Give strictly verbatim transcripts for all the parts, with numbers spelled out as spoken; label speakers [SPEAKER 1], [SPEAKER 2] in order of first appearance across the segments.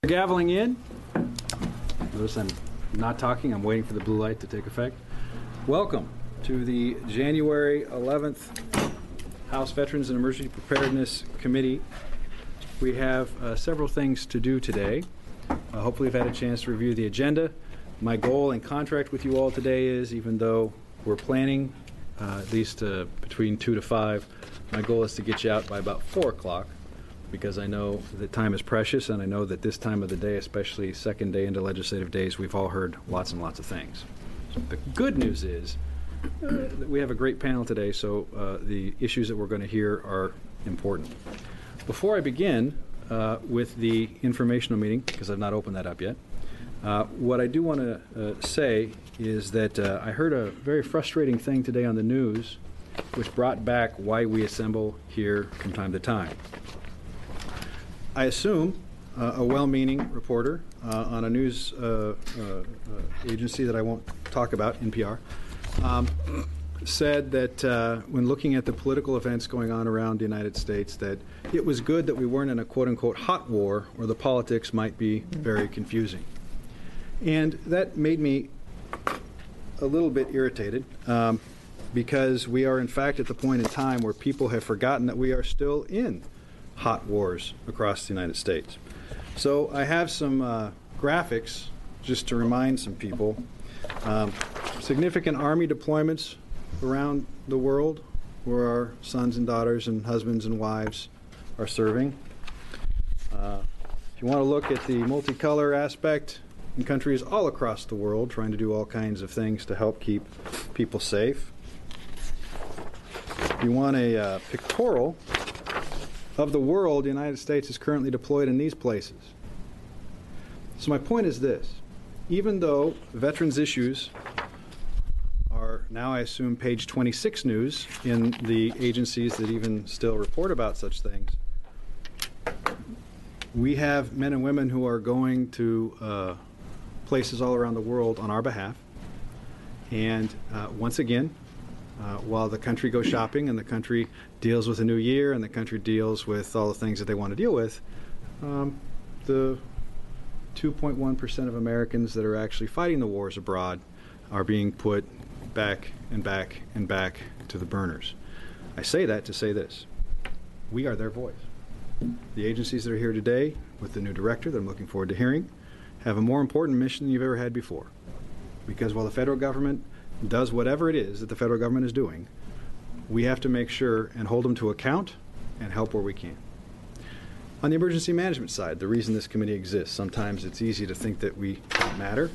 [SPEAKER 1] Gaveling in. Notice I'm not talking. I'm waiting for the blue light to take effect. Welcome to the January eleventh House Veterans and Emergency Preparedness Committee. We have uh, several things to do today. Uh, hopefully you've had a chance to review the agenda. My goal and contract with you all today is, even though we're planning uh, at least uh, between two to five, my goal is to get you out by about four o'clock. Because I know that time is precious, and I know that this time of the day, especially second day into legislative days, we've all heard lots and lots of things. The good news is uh, that we have a great panel today, so uh, the issues that we're going to hear are important. Before I begin uh, with the informational meeting, because I've not opened that up yet, uh, what I do want to uh, say is that uh, I heard a very frustrating thing today on the news, which brought back why we assemble here from time to time. I assume uh, a well-meaning reporter uh, on a news uh, uh, uh, agency that I won't talk about, N P R, um, said that uh, when looking at the political events going on around the United States, that it was good that we weren't in a quote-unquote hot war where the politics might be very confusing. And that made me a little bit irritated um, because we are in fact at the point in time where people have forgotten that we are still in hot wars across the United States. So I have some uh, graphics just to remind some people. Um, significant Army deployments around the world where our sons and daughters and husbands and wives are serving. Uh, if you want to look at the multicolor aspect, in countries all across the world trying to do all kinds of things to help keep people safe. If you want a uh, pictorial of the world, the United States is currently deployed in these places. So my point is this. Even though veterans issues are now, I assume, page twenty-six news in the agencies that even still report about such things, we have men and women who are going to uh, places all around the world on our behalf. And uh, once again, Uh, while the country goes shopping and the country deals with a new year and the country deals with all the things that they want to deal with, um, the two point one percent of Americans that are actually fighting the wars abroad are being put back and back and back to the burners. I say that to say this. We are their voice. The agencies that are here today with the new director that I'm looking forward to hearing have a more important mission than you've ever had before. Because while the federal government does whatever it is that the federal government is doing, we have to make sure and hold them to account and help where we can. On the emergency management side, the reason this committee exists, sometimes it's easy to think that we don't matter.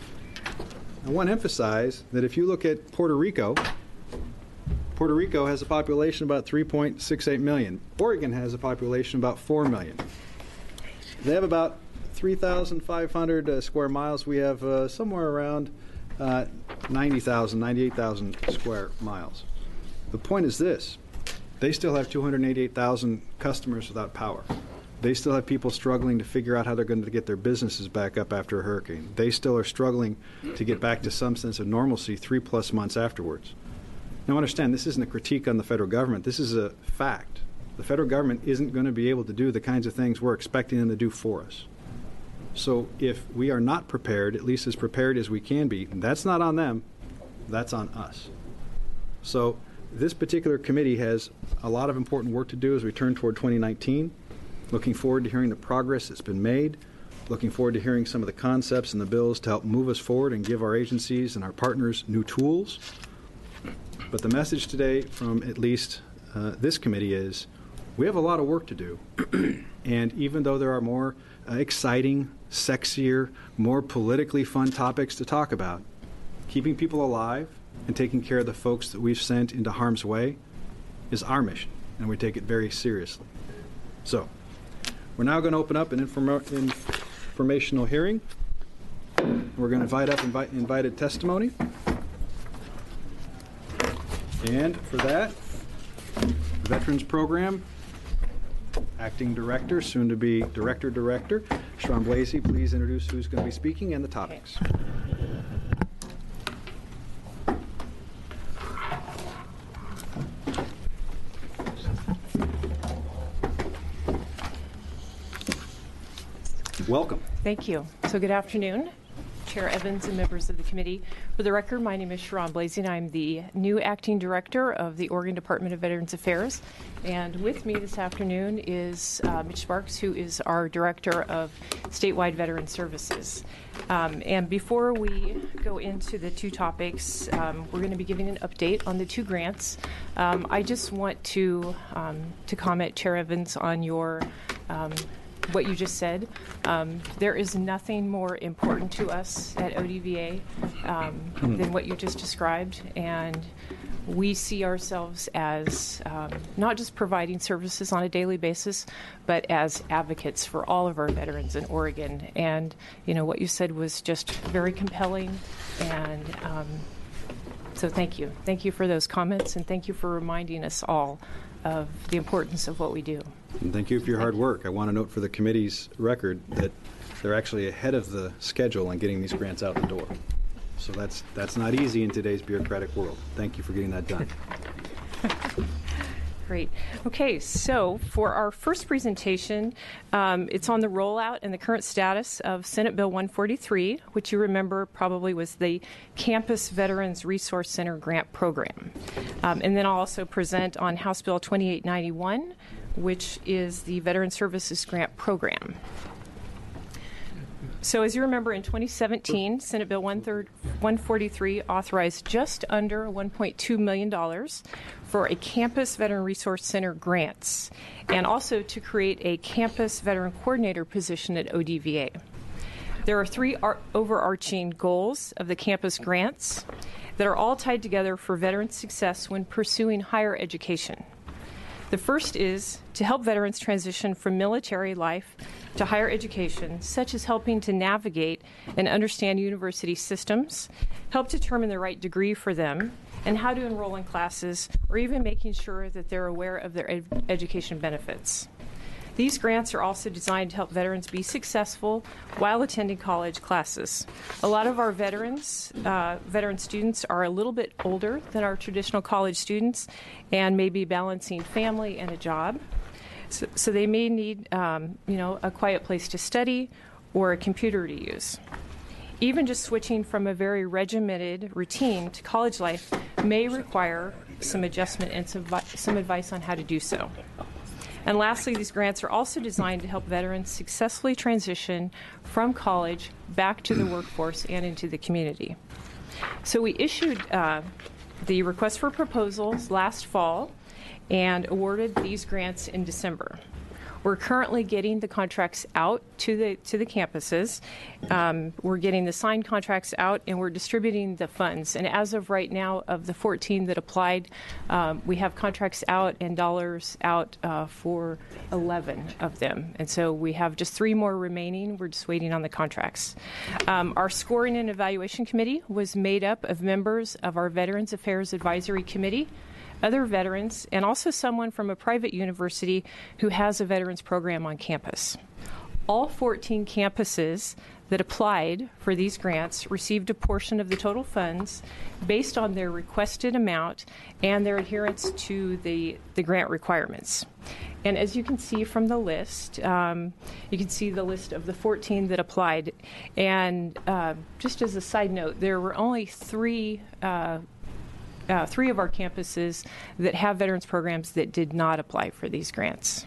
[SPEAKER 1] I want to emphasize that if you look at Puerto Rico, Puerto Rico has a population of about three point six eight million. Oregon has a population of about four million. They have about three thousand five hundred uh, square miles. We have uh, somewhere around Uh, ninety thousand, ninety-eight thousand square miles. The point is this. They still have two hundred eighty-eight thousand customers without power. They still have people struggling to figure out how they're going to get their businesses back up after a hurricane. They still are struggling to get back to some sense of normalcy three plus months afterwards. Now understand, this isn't a critique on the federal government. This is a fact. The federal government isn't going to be able to do the kinds of things we're expecting them to do for us. So if we are not prepared, at least as prepared as we can be, that's not on them, that's on us. So this particular committee has a lot of important work to do as we turn toward twenty nineteen. Looking forward to hearing the progress that's been made. Looking forward to hearing some of the concepts and the bills to help move us forward and give our agencies and our partners new tools. But the message today from at least uh, this committee is we have a lot of work to do. And even though there are more uh, exciting, sexier, more politically fun topics to talk about, keeping people alive and taking care of the folks that we've sent into harm's way is our mission, and we take it very seriously. So, we're now going to open up an inform- informational hearing. We're going to invite up invi- invited testimony. And for that, Veterans Program Acting Director, soon to be Director Director, Sharon Blasey, please introduce who's going to be speaking and the topics. Okay. welcome.
[SPEAKER 2] Thank you. So good afternoon, Chair Evans and members of the committee. For the record, my name is Sharon Blasey. I'm the new acting director of the Oregon Department of Veterans Affairs. And with me this afternoon is uh, Mitch Sparks, who is our director of statewide veteran services. Um, and before we go into the two topics, um, we're going to be giving an update on the two grants. Um, I just want to um, to comment, Chair Evans, on your um, what you just said. Um, there is nothing more important to us at O D V A um, mm-hmm. than what you just described, and we see ourselves as um, not just providing services on a daily basis, but as advocates for all of our veterans in Oregon. And, you know, what you said was just very compelling, and um, so thank you. Thank you for those comments, and thank you for reminding us all of the importance of what we do.
[SPEAKER 1] And thank you for your hard work. I want to note for the committee's record that they're actually ahead of the schedule on getting these grants out the door. So that's that's not easy in today's bureaucratic world. Thank you for getting that done.
[SPEAKER 2] Great. Okay, so for our first presentation, um, it's on the rollout and the current status of Senate Bill one forty-three, which you remember probably was the Campus Veterans Resource Center Grant Program. Um, and then I'll also present on House Bill twenty-eight ninety-one, which is the Veteran Services Grant Program. So as you remember, in twenty seventeen, Senate Bill one forty-three authorized just under one point two million dollars for a Campus Veteran Resource Center grants, and also to create a Campus Veteran Coordinator position at O D V A. There are three ar- overarching goals of the campus grants that are all tied together for veteran success when pursuing higher education. The first is to help veterans transition from military life to higher education, such as helping to navigate and understand university systems, help determine the right degree for them, and how to enroll in classes, or even making sure that they're aware of their ed- education benefits. These grants are also designed to help veterans be successful while attending college classes. A lot of our veterans, uh, veteran students are a little bit older than our traditional college students and may be balancing family and a job. So, so they may need, um, you know, a quiet place to study or a computer to use. Even just switching from a very regimented routine to college life may require some adjustment and some, some advice on how to do so. And lastly, these grants are also designed to help veterans successfully transition from college back to the workforce and into the community. So we issued uh, the request for proposals last fall and awarded these grants in December. We're currently getting the contracts out to the to the campuses. Um, we're getting the signed contracts out, and we're distributing the funds. And as of right now, of the fourteen that applied, um, we have contracts out and dollars out uh, for eleven of them. And so we have just three more remaining. We're just waiting on the contracts. Um, our scoring and evaluation committee was made up of members of our Veterans Affairs Advisory Committee, other veterans, and also someone from a private university who has a veterans program on campus. All fourteen campuses that applied for these grants received a portion of the total funds based on their requested amount and their adherence to the, the grant requirements. And as you can see from the list, um, you can see the list of the fourteen that applied. And uh, just as a side note, there were only three uh, Uh, three of our campuses that have veterans programs that did not apply for these grants.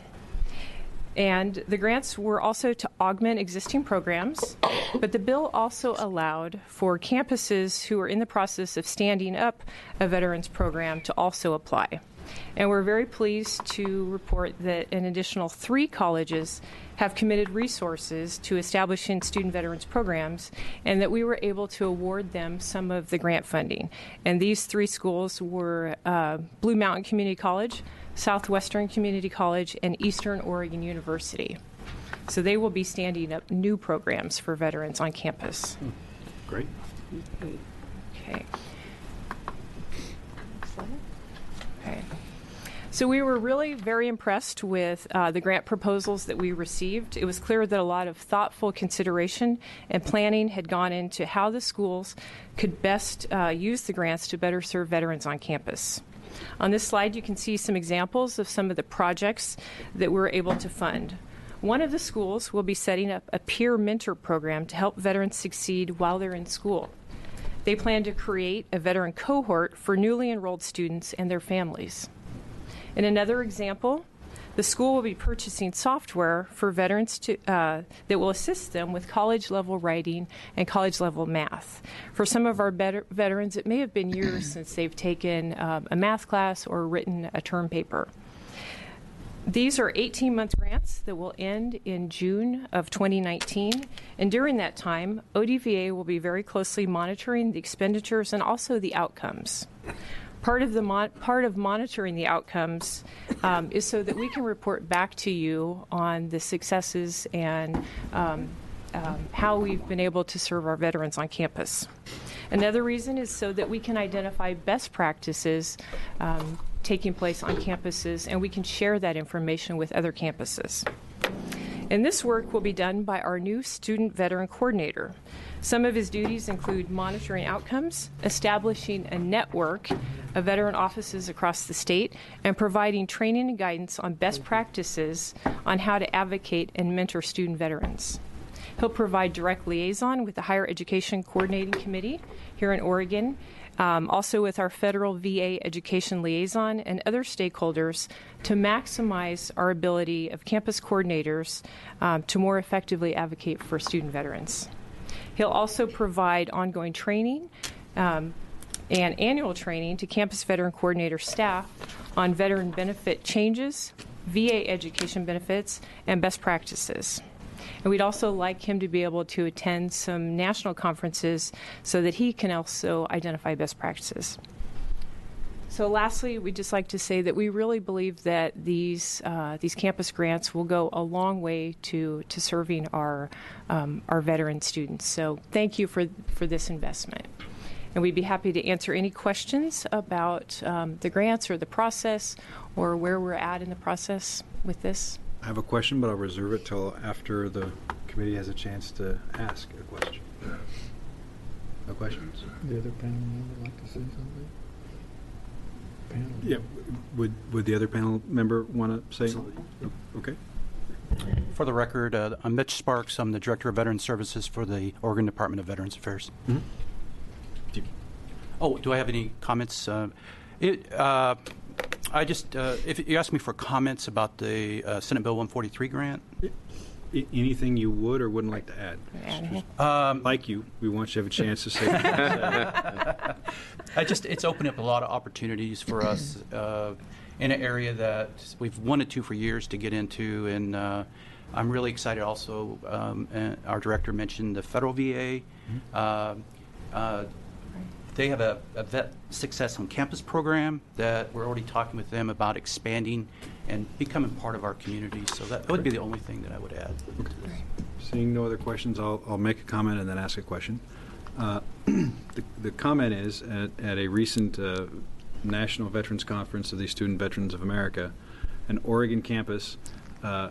[SPEAKER 2] And the grants were also to augment existing programs, but the bill also allowed for campuses who are in the process of standing up a veterans program to also apply. And we're very pleased to report that an additional three colleges have committed resources to establishing student veterans programs, and that we were able to award them some of the grant funding. And these three schools were uh, Blue Mountain Community College, Southwestern Community College, and Eastern Oregon University. So they will be standing up new programs for veterans on campus.
[SPEAKER 1] Great.
[SPEAKER 2] Okay. Okay. So we were really very impressed with uh, the grant proposals that we received. It was clear that a lot of thoughtful consideration and planning had gone into how the schools could best uh, use the grants to better serve veterans on campus. On this slide, you can see some examples of some of the projects that we're able to fund. One of the schools will be setting up a peer mentor program to help veterans succeed while they're in school. They plan to create a veteran cohort for newly enrolled students and their families. In another example, the school will be purchasing software for veterans to, uh, that will assist them with college-level writing and college-level math. For some of our better veterans, it may have been years since they've taken um, a math class or written a term paper. These are eighteen-month grants that will end in June of twenty nineteen, and during that time, O D V A will be very closely monitoring the expenditures and also the outcomes. Part of the mon- part of monitoring the outcomes um, is so that we can report back to you on the successes and um, um, how we've been able to serve our veterans on campus. Another reason is so that we can identify best practices um, taking place on campuses, and we can share that information with other campuses. And this work will be done by our new student veteran coordinator. Some of his duties include monitoring outcomes, establishing a network of veteran offices across the state, and providing training and guidance on best practices on how to advocate and mentor student veterans. He'll provide direct liaison with the Higher Education Coordinating Committee here in Oregon, um, also with our federal V A education liaison and other stakeholders to maximize our ability of campus coordinators um, to more effectively advocate for student veterans. He'll also provide ongoing training um, and annual training to campus veteran coordinator staff on veteran benefit changes, V A education benefits, and best practices. And we'd also like him to be able to attend some national conferences so that he can also identify best practices. So lastly, we'd just like to say that we really believe that these uh, these campus grants will go a long way to, to serving our um, our veteran students. So thank you for, for this investment. And we'd be happy to answer any questions about um, the grants or the process or where we're at in the process with this.
[SPEAKER 1] I have a question, but I'll reserve it till after the committee has a chance to ask a question. No questions?
[SPEAKER 3] The other panel member would like to say something? Panel.
[SPEAKER 1] Yeah. Would Would the other panel member want to say?
[SPEAKER 4] Absolutely.
[SPEAKER 1] Okay.
[SPEAKER 4] For the record, uh, I'm Mitch Sparks. I'm the Director of Veteran Services for the Oregon Department of Veterans Affairs.
[SPEAKER 1] Mm-hmm.
[SPEAKER 4] Oh, do I have any comments? Uh, it, uh, I just, uh, if you ask me for comments about the uh, Senate Bill one forty-three grant.
[SPEAKER 1] I- anything you would or wouldn't like to add?
[SPEAKER 4] Um,
[SPEAKER 1] Like you, we want you to have a chance to say.
[SPEAKER 4] I just, it's opened up a lot of opportunities for us uh, in an area that we've wanted to for years to get into, and uh, I'm really excited also. Um, and our director mentioned the federal V A. Mm-hmm. Uh, uh, They have a, a Vet Success on Campus program that we're already talking with them about expanding and becoming part of our community. So that would be the only thing that I would add.
[SPEAKER 1] Seeing no other questions, I'll, I'll make a comment and then ask a question. Uh, the, the comment is, at, at a recent uh, National Veterans Conference of the Student Veterans of America, an Oregon campus, uh,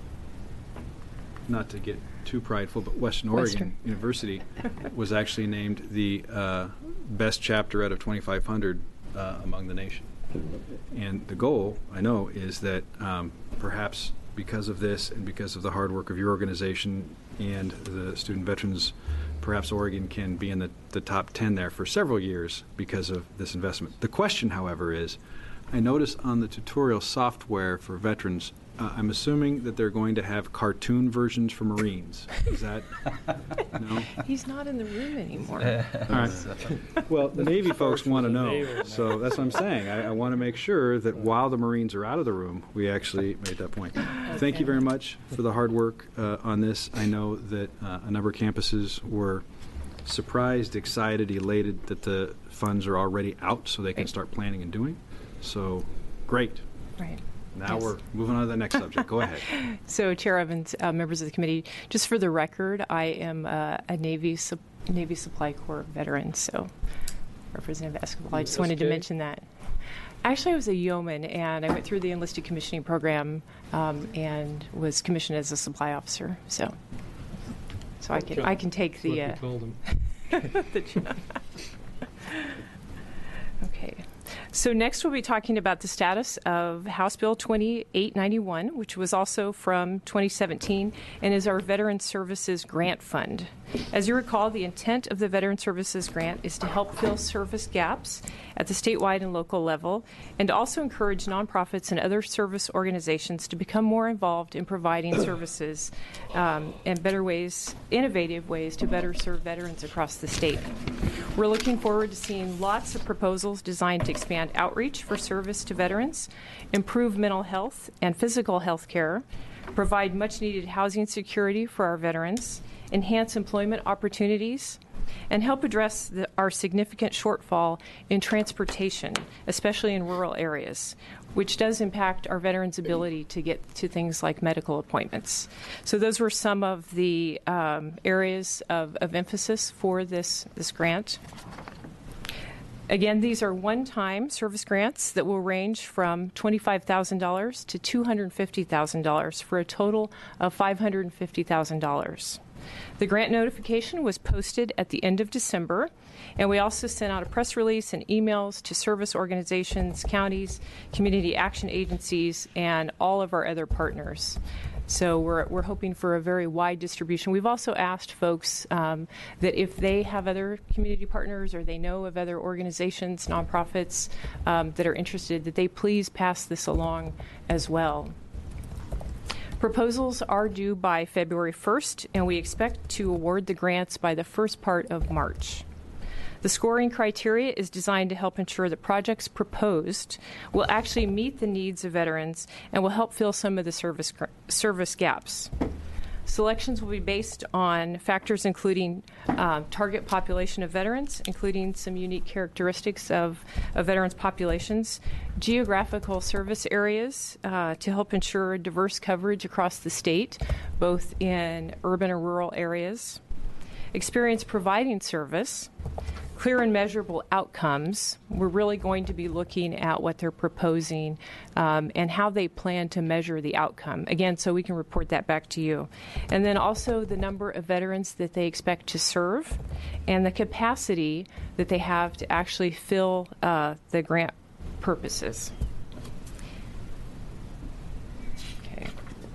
[SPEAKER 1] not to get too prideful, but Western Oregon
[SPEAKER 2] Western.
[SPEAKER 1] University was actually named the uh, best chapter out of twenty-five hundred uh, among the nation. And the goal, I know, is that um, perhaps because of this and because of the hard work of your organization and the student veterans, perhaps Oregon can be in the, the top ten there for several years because of this investment. The question, however, is, I noticed on the tutorial software for veterans, Uh, I'm assuming that they're going to have cartoon versions for Marines. Is that no?
[SPEAKER 2] He's not in the room anymore.
[SPEAKER 1] All right. Well, the Navy folks want to know, so that's what I'm saying. I, I want to make sure that while the Marines are out of the room, we actually made that point. Thank you very much for the hard work uh, on this. I know that uh, a number of campuses were surprised, excited, elated that the funds are already out so they can start planning and doing. So, great.
[SPEAKER 2] Right.
[SPEAKER 1] Now
[SPEAKER 2] Yes.
[SPEAKER 1] we're moving on to the next subject. Go ahead.
[SPEAKER 2] So, Chair Evans, uh, members of the committee, just for the record, I am uh, a Navy su- Navy Supply Corps veteran. So, Representative Escobar, I just wanted to mention that. Actually, I was a yeoman, and I went through the enlisted commissioning program um, and was commissioned as a supply officer. So, so I can I can take the. Uh, the okay. So next we'll be talking about the status of House Bill twenty-eight ninety-one, which was also from twenty seventeen and is our Veteran Services Grant Fund. As you recall, the intent of the Veteran Services Grant is to help fill service gaps at the statewide and local level, and to also encourage nonprofits and other service organizations to become more involved in providing services um, and better ways, innovative ways to better serve veterans across the state. We're looking forward to seeing lots of proposals designed to expand outreach for service to veterans, improve mental health and physical health care, provide much-needed housing security for our veterans, enhance employment opportunities, and help address the, our significant shortfall in transportation, especially in rural areas, which does impact our veterans' ability to get to things like medical appointments. So those were some of the um, areas of, of emphasis for this, this grant. Again, these are one-time service grants that will range from twenty-five thousand dollars to two hundred fifty thousand dollars for a total of five hundred fifty thousand dollars. The grant notification was posted at the end of December, and we also sent out a press release and emails to service organizations, counties, community action agencies, and all of our other partners. So we're, we're hoping for a very wide distribution. We've also asked folks um, that if they have other community partners or they know of other organizations, nonprofits um, that are interested, that they please pass this along as well. Proposals are due by February first, and we expect to award the grants by the first part of March. The scoring criteria is designed to help ensure that projects proposed will actually meet the needs of veterans and will help fill some of the service service gaps. Selections will be based on factors including uh, target population of veterans, including some unique characteristics of, of veterans' populations, geographical service areas uh, to help ensure diverse coverage across the state, both in urban and rural areas, experience providing service, clear and measurable outcomes. We're really going to be looking at what they're proposing um, and how they plan to measure the outcome. Again, so we can report that back to you. And then also the number of veterans that they expect to serve and the capacity that they have to actually fill uh, the grant purposes. Okay.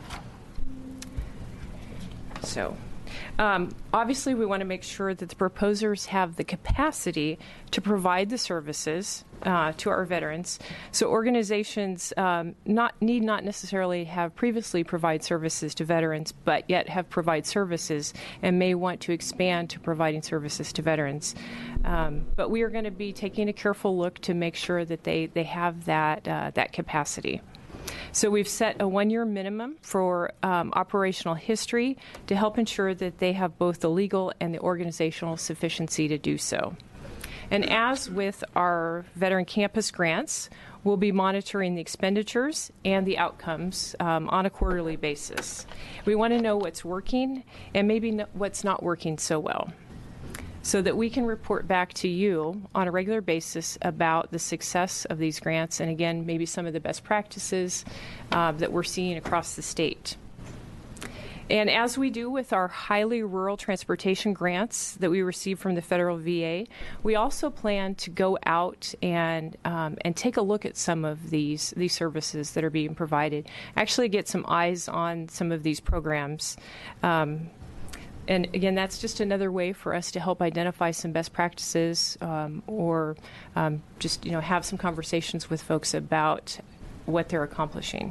[SPEAKER 2] So. Um, obviously, we want to make sure that the proposers have the capacity to provide the services uh, to our veterans. So organizations um, not need not necessarily have previously provide services to veterans, but yet have provide services and may want to expand to providing services to veterans. Um, but we are going to be taking a careful look to make sure that they, they have that uh, that capacity. So we've set a one-year minimum for um, operational history to help ensure that they have both the legal and the organizational sufficiency to do so. And as with our veteran campus grants, we'll be monitoring the expenditures and the outcomes um, on a quarterly basis. We want to know what's working and maybe no- what's not working so well, so that we can report back to you on a regular basis about the success of these grants and, again, maybe some of the best practices uh, that we're seeing across the state. And as we do with our highly rural transportation grants that we receive from the federal V A, we also plan to go out and um, and take a look at some of these these services that are being provided, actually get some eyes on some of these programs. Um, And again, that's just another way for us to help identify some best practices um, or um, just, you know, have some conversations with folks about what they're accomplishing.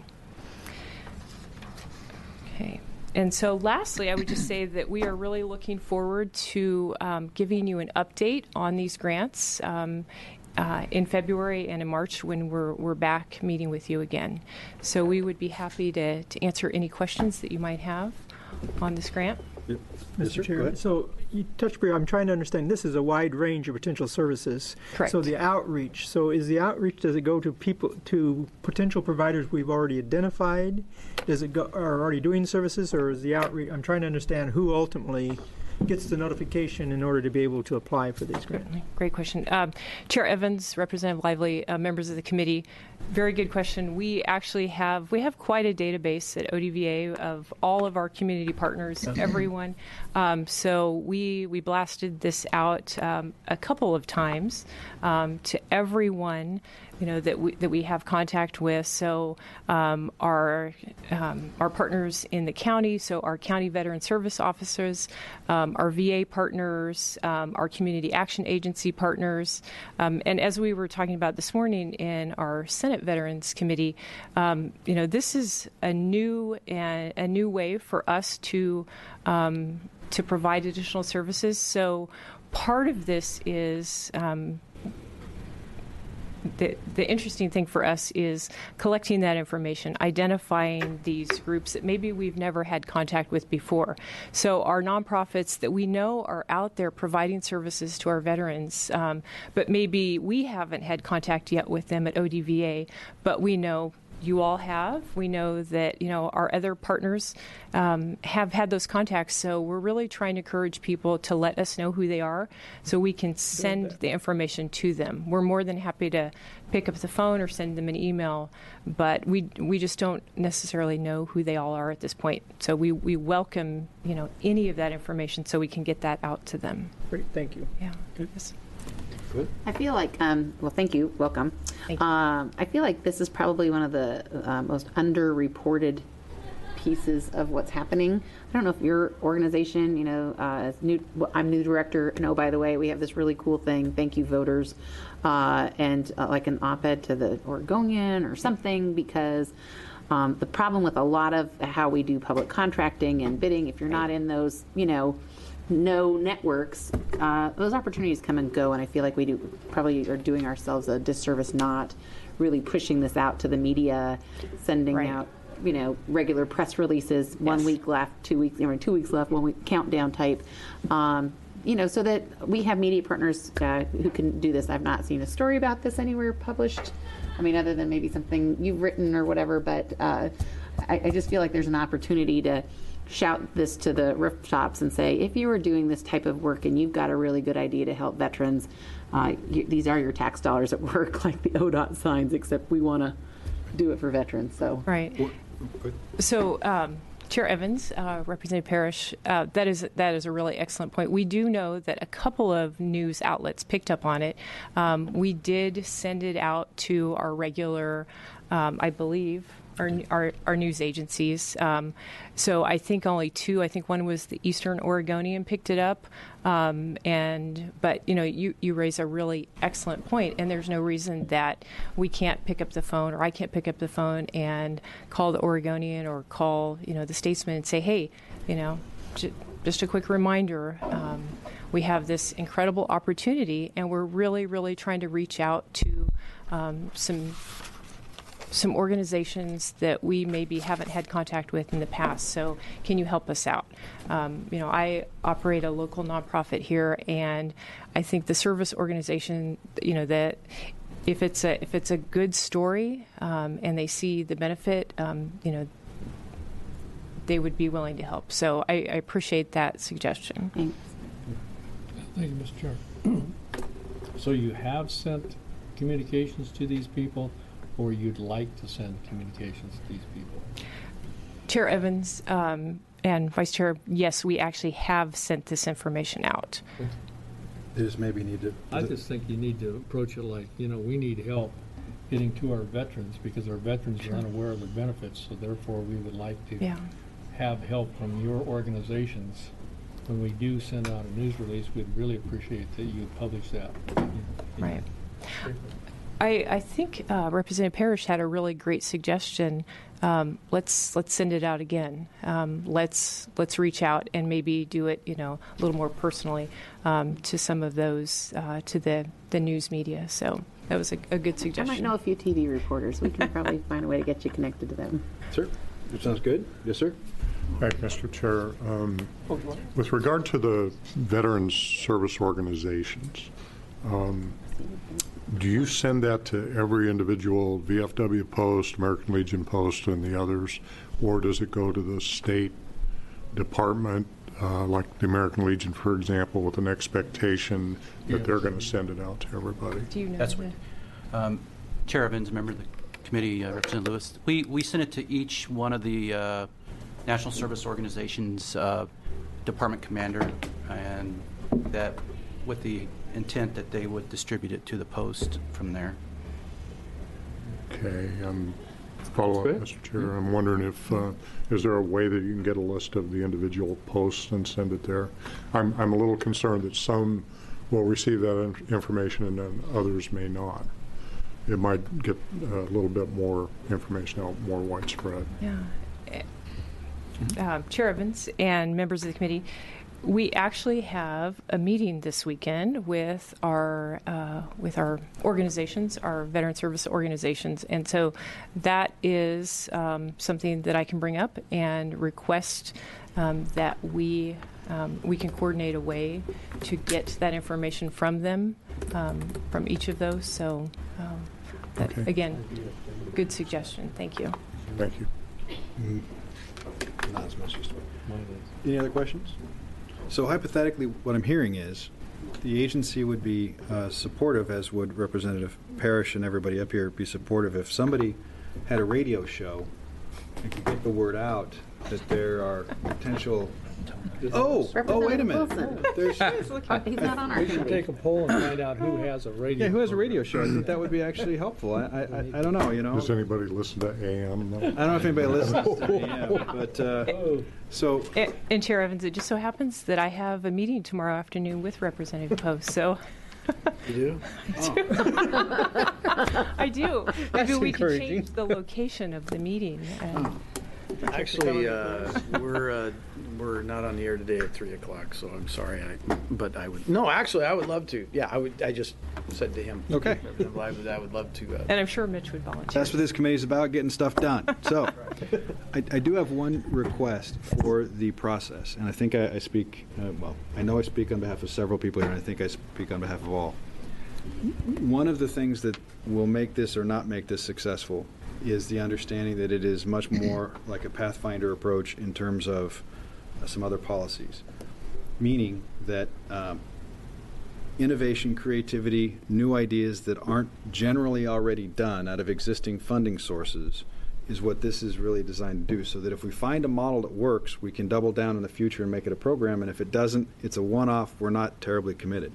[SPEAKER 2] Okay. And so lastly, I would just say that we are really looking forward to um, giving you an update on these grants um, uh, in February and in March when we're, we're back meeting with you again. So we would be happy to, to answer any questions that you might have on this grant.
[SPEAKER 1] Yep.
[SPEAKER 3] Mister
[SPEAKER 1] Yes, sir. Go
[SPEAKER 3] Chair,
[SPEAKER 1] ahead.
[SPEAKER 3] so you touched briefly, I'm trying to understand, this is a wide range of potential services.
[SPEAKER 2] Correct.
[SPEAKER 3] So the outreach, so is the outreach, does it go to people, to potential providers we've already identified? Does it go, are already doing services, or is the outreach, I'm trying to understand who ultimately gets the notification in order to be able to apply for these grants?
[SPEAKER 2] Great question. Um, Chair Evans, Representative Lively, uh, members of the committee, very good question. We actually have, we have quite a database at O D V A of all of our community partners, everyone. Um, so we, we blasted this out um, a couple of times um, to everyone you know, that we that we have contact with. So um, our um, our partners in the county, so our county veteran service officers, um, our V A partners, um, our community action agency partners, um, and as we were talking about this morning in our Senate Veterans Committee, um, you know, this is a new and a new way for us to um, to provide additional services. So part of this is. Um, The, the interesting thing for us is collecting that information, identifying these groups that maybe we've never had contact with before. So our nonprofits that we know are out there providing services to our veterans, um, but maybe we haven't had contact yet with them at O D V A, but we know you all have. We know that, you know, our other partners um, have had those contacts. So we're really trying to encourage people to let us know who they are so we can send the information to them. We're more than happy to pick up the phone or send them an email, but we we just don't necessarily know who they all are at this point. So we, we welcome, you know, any of that information so we can get that out to them.
[SPEAKER 3] Great, thank you.
[SPEAKER 2] Yeah.
[SPEAKER 1] Good.
[SPEAKER 5] I feel like, um, well, thank you, welcome.
[SPEAKER 2] Thank you.
[SPEAKER 5] Um, I feel like this is probably one of the uh, most underreported pieces of what's happening. I don't know if your organization, you know, uh, as new, well, I'm new director, and oh, by the way, we have this really cool thing, thank you voters, uh, and uh, like an op-ed to the Oregonian or something, because um, the problem with a lot of how we do public contracting and bidding, if you're not in those, you know, no networks, uh, those opportunities come and go, and I feel like we do probably are doing ourselves a disservice not really pushing this out to the media, sending
[SPEAKER 2] Right.
[SPEAKER 5] out, you know, regular press releases, one
[SPEAKER 2] Yes.
[SPEAKER 5] week left, two weeks, or two weeks left, one week countdown type, um, you know, so that we have media partners uh, who can do this. I've not seen a story about this anywhere published. I mean, other than maybe something you've written or whatever, but uh, I, I just feel like there's an opportunity to shout this to the rooftops and say, if you are doing this type of work and you've got a really good idea to help veterans, uh, you, these are your tax dollars at work, like the O D O T signs, except we want to do it for veterans. So
[SPEAKER 2] Right. So, um, Chair Evans, uh, Representative Parrish, uh, that is that is a really excellent point. We do know that a couple of news outlets picked up on it. Um, we did send it out to our regular, um, I believe, our, our our news agencies. Um, so I think only two. I think one was the Eastern Oregonian picked it up. Um, and but you know you, you raise a really excellent point, and there's no reason that we can't pick up the phone, or I can't pick up the phone and call the Oregonian or call you know the Statesman and say, hey, you know, j- just a quick reminder. Um, we have this incredible opportunity, and we're really, really trying to reach out to um, some. some organizations that we maybe haven't had contact with in the past. So can you help us out? Um, you know, I operate a local nonprofit here, and I think the service organization, you know, that if it's a if it's a good story um, and they see the benefit, um, you know, they would be willing to help. So I, I appreciate that suggestion.
[SPEAKER 5] thanks.
[SPEAKER 6] Thank you, Mister Chair. So you have sent communications to these people, or you'd like to send communications to these people?
[SPEAKER 2] Chair Evans um, and Vice Chair, yes, we actually have sent this information out.
[SPEAKER 1] They just maybe need to.
[SPEAKER 6] I just think you need to approach it like, you know, we need help getting to our veterans because our veterans
[SPEAKER 2] Sure.
[SPEAKER 6] are unaware of the benefits, so therefore we would like to
[SPEAKER 2] Yeah.
[SPEAKER 6] have help from your organizations. When we do send out a news release, we'd really appreciate that you publish that. you know, in-
[SPEAKER 2] Right. I, I think uh, Representative Parrish had a really great suggestion. Um, let's let's send it out again. Um, let's let's reach out and maybe do it, you know, a little more personally um, to some of those uh, to the, the news media. So that was a, a good
[SPEAKER 5] I
[SPEAKER 2] suggestion.
[SPEAKER 5] might know a few T V reporters. We can probably find a way to get you connected to them.
[SPEAKER 1] Sir, that sounds good. Yes, sir.
[SPEAKER 7] Thank you, Mister Chair. Um, with regard to the veterans service organizations, um, do you send that to every individual V F W post, American Legion post, and the others, or does it go to the state department, uh, like the American Legion, for example, with an expectation that they're going to send it out to everybody?
[SPEAKER 2] Do you know?
[SPEAKER 4] That's
[SPEAKER 2] the-
[SPEAKER 4] what, um, Chair Evans, member of the committee, uh, Representative Lewis, we, we sent it to each one of the uh, National Service Organizations uh, department commander, and that with the intent that they would distribute it to the post from there.
[SPEAKER 7] Okay, um, follow up,
[SPEAKER 1] Good.
[SPEAKER 7] Mister Chair. I'm wondering if, uh, is there a way that you can get a list of the individual posts and send it there? I'm, I'm a little concerned that some will receive that in- information and then others may not. It might get a little bit more information out, more widespread.
[SPEAKER 2] Yeah. Uh, Chair Evans and members of the committee, we actually have a meeting this weekend with our uh, with our organizations, our veteran service organizations, and so that is um, something that I can bring up and request um, that we um, we can coordinate a way to get that information from them, um, from each of those. So, um, that,
[SPEAKER 7] Okay.
[SPEAKER 2] again, good suggestion. Thank you.
[SPEAKER 7] Thank you.
[SPEAKER 1] Not as much as
[SPEAKER 6] Mine is-
[SPEAKER 1] Any other questions? So hypothetically, what I'm hearing is the agency would be uh, supportive, as would Representative Parrish and everybody up here be supportive if somebody had a radio show and could get the word out that there are potential. Oh, oh, wait a minute.
[SPEAKER 5] Representative
[SPEAKER 1] There's,
[SPEAKER 5] He's not on our
[SPEAKER 6] We should
[SPEAKER 5] committee.
[SPEAKER 6] take a poll and find out who has a radio.
[SPEAKER 1] yeah, who has a radio
[SPEAKER 6] program.
[SPEAKER 1] show? I think that would be actually helpful. I, I, I I don't know, you know.
[SPEAKER 7] Does anybody listen to A M?
[SPEAKER 1] I don't know if anybody listens to me, yeah, but, uh,
[SPEAKER 6] Oh,
[SPEAKER 1] so,
[SPEAKER 2] And, and Chair Evans, it just so happens that I have a meeting tomorrow afternoon with Representative Post, so
[SPEAKER 6] you do?
[SPEAKER 2] I do. Maybe
[SPEAKER 6] That's
[SPEAKER 2] we can
[SPEAKER 6] encouraging.
[SPEAKER 2] change the location of the meeting. And
[SPEAKER 8] Actually, uh, we're uh, we're not on the air today at three o'clock, so I'm sorry. I, but I would no. Actually, I would love to. Yeah, I would. I just said to him.
[SPEAKER 1] Okay.
[SPEAKER 8] I would, I would love to. Uh,
[SPEAKER 2] and I'm sure Mitch would volunteer.
[SPEAKER 1] that's what this committee's about, getting stuff done. So, I, I do have one request for the process, and I think I, I speak, uh, well, I know I speak on behalf of several people here, and I think I speak on behalf of all. One of the things that will make this or not make this successful is the understanding that it is much more like a Pathfinder approach in terms of uh, some other policies, meaning that um, innovation, creativity, new ideas that aren't generally already done out of existing funding sources is what this is really designed to do, so that if we find a model that works, we can double down in the future and make it a program, and if it doesn't, it's a one-off, we're not terribly committed.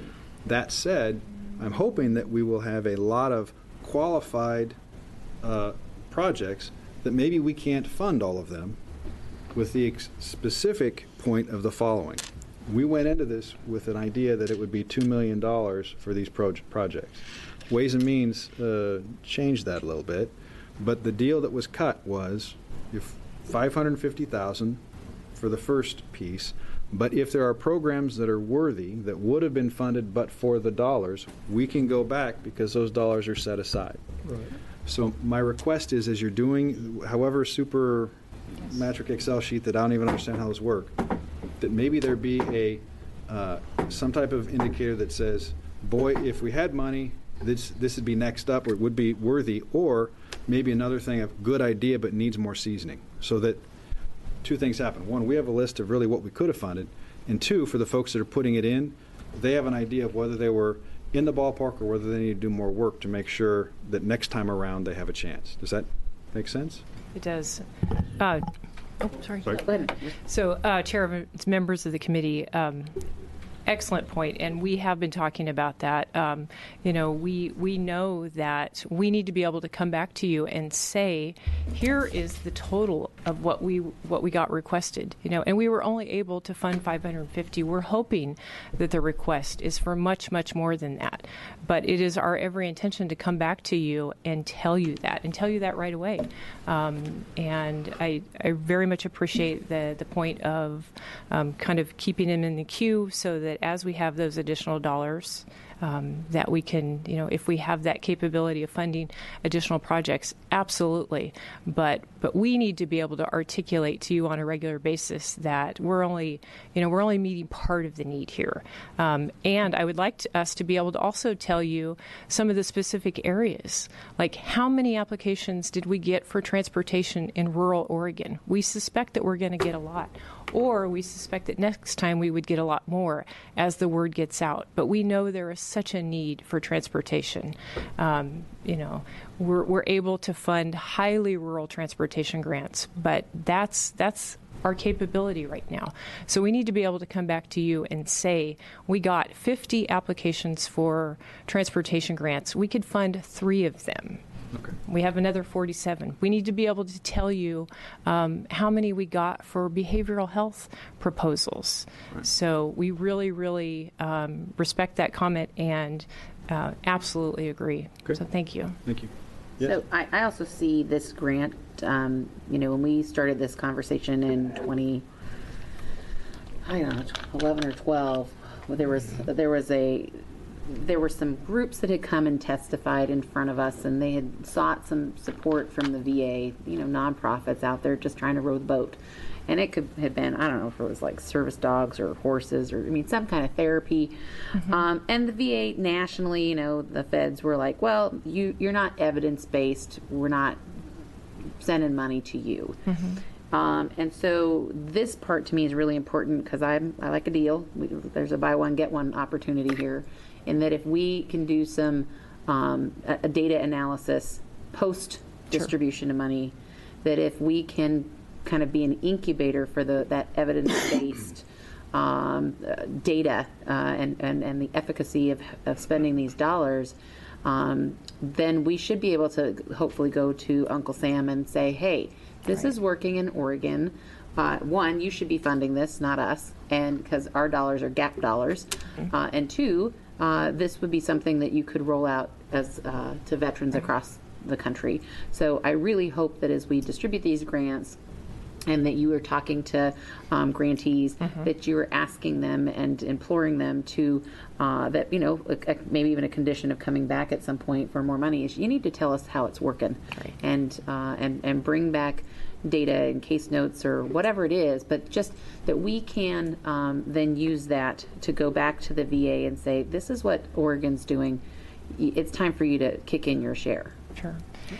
[SPEAKER 1] That said, I'm hoping that we will have a lot of qualified uh, projects that maybe we can't fund all of them, with the ex- specific point of the following. We went into this with an idea that it would be two million dollars for these proj- projects. Ways and Means uh, changed that a little bit, but the deal that was cut was if five hundred fifty thousand dollars for the first piece, but if there are programs that are worthy that would have been funded but for the dollars, we can go back because those dollars are set aside.
[SPEAKER 6] Right.
[SPEAKER 1] So my request is, as you're doing, however super metric Excel sheet that I don't even understand how those work, that maybe there be a uh, some type of indicator that says, boy, if we had money, this this would be next up, or it would be worthy, or maybe another thing, a good idea but needs more seasoning, so that two things happen. One, we have a list of really what we could have funded, and two, for the folks that are putting it in, they have an idea of whether they were in the ballpark or whether they need to do more work to make sure that next time around they have a chance. Does that make sense?
[SPEAKER 2] It does. Uh, oh, sorry.
[SPEAKER 1] Sorry.
[SPEAKER 5] Go ahead.
[SPEAKER 2] So, uh, Chair, Evans, members of the committee, um, excellent point, and we have been talking about that. Um, you know, we we know that we need to be able to come back to you and say, here is the total of what we what we got requested. You know, and we were only able to fund five hundred fifty. We're hoping that the request is for much much more than that, but it is our every intention to come back to you and tell you that and tell you that right away. Um, and I I very much appreciate the the point of um, kind of keeping them in the queue so that as we have those additional dollars, um, that we can, you know, if we have that capability of funding additional projects, absolutely. But but we need to be able to articulate to you on a regular basis that we're only, you know, we're only meeting part of the need here. Um, and I would like to, us to be able to also tell you some of the specific areas, like how many applications did we get for transportation in rural Oregon? We suspect that we're going to get a lot. Or we suspect that next time we would get a lot more as the word gets out. But we know there is such a need for transportation. Um, you know, we're we're able to fund highly rural transportation grants, but that's that's our capability right now. So we need to be able to come back to you and say, we got fifty applications for transportation grants. We could fund three of them.
[SPEAKER 1] Okay.
[SPEAKER 2] We have another forty-seven. We need to be able to tell you um, how many we got for behavioral health proposals.
[SPEAKER 1] Right.
[SPEAKER 2] So we really, really um, respect that comment and uh, absolutely agree.
[SPEAKER 1] Okay.
[SPEAKER 2] So thank you.
[SPEAKER 1] Thank you. Yes.
[SPEAKER 5] So I, I also see this grant, um, you know, when we started this conversation in twenty, I don't know, eleven or twelve, well, there was, there was a, there were some groups that had come and testified in front of us, and they had sought some support from the V A, you know, nonprofits out there just trying to row the boat. And it could have been, I don't know if it was like service dogs or horses or, I mean, some kind of therapy. Mm-hmm. Um, and the V A nationally, you know, the feds were like, well, you, you're not evidence-based. We're not sending money to you. Mm-hmm. Um, and so this part to me is really important because I'm I like a deal. We, there's a buy one, get one opportunity here. In that if we can do some um, a, a data analysis post-distribution sure. of money, that if we can kind of be an incubator for the that evidence-based um, uh, data uh, and, and, and the efficacy of, of spending these dollars, um, then we should be able to hopefully go to Uncle Sam and say, hey, this right. is working in Oregon. Uh, one, you should be funding this, not us, and because our dollars are gap dollars. Mm-hmm. Uh, and two, uh, this would be something that you could roll out as uh, to veterans right. across the country. So I really hope that as we distribute these grants, and that you are talking to um, grantees, mm-hmm. that you are asking them and imploring them to, uh, that, you know, a, a, maybe even a condition of coming back at some point for more money is you need to tell us how it's working right. and, uh, and, and bring back data and case notes or whatever it is, but just that we can um, then use that to go back to the V A and say, this is what Oregon's doing. It's time for you to kick in your share.
[SPEAKER 2] Sure.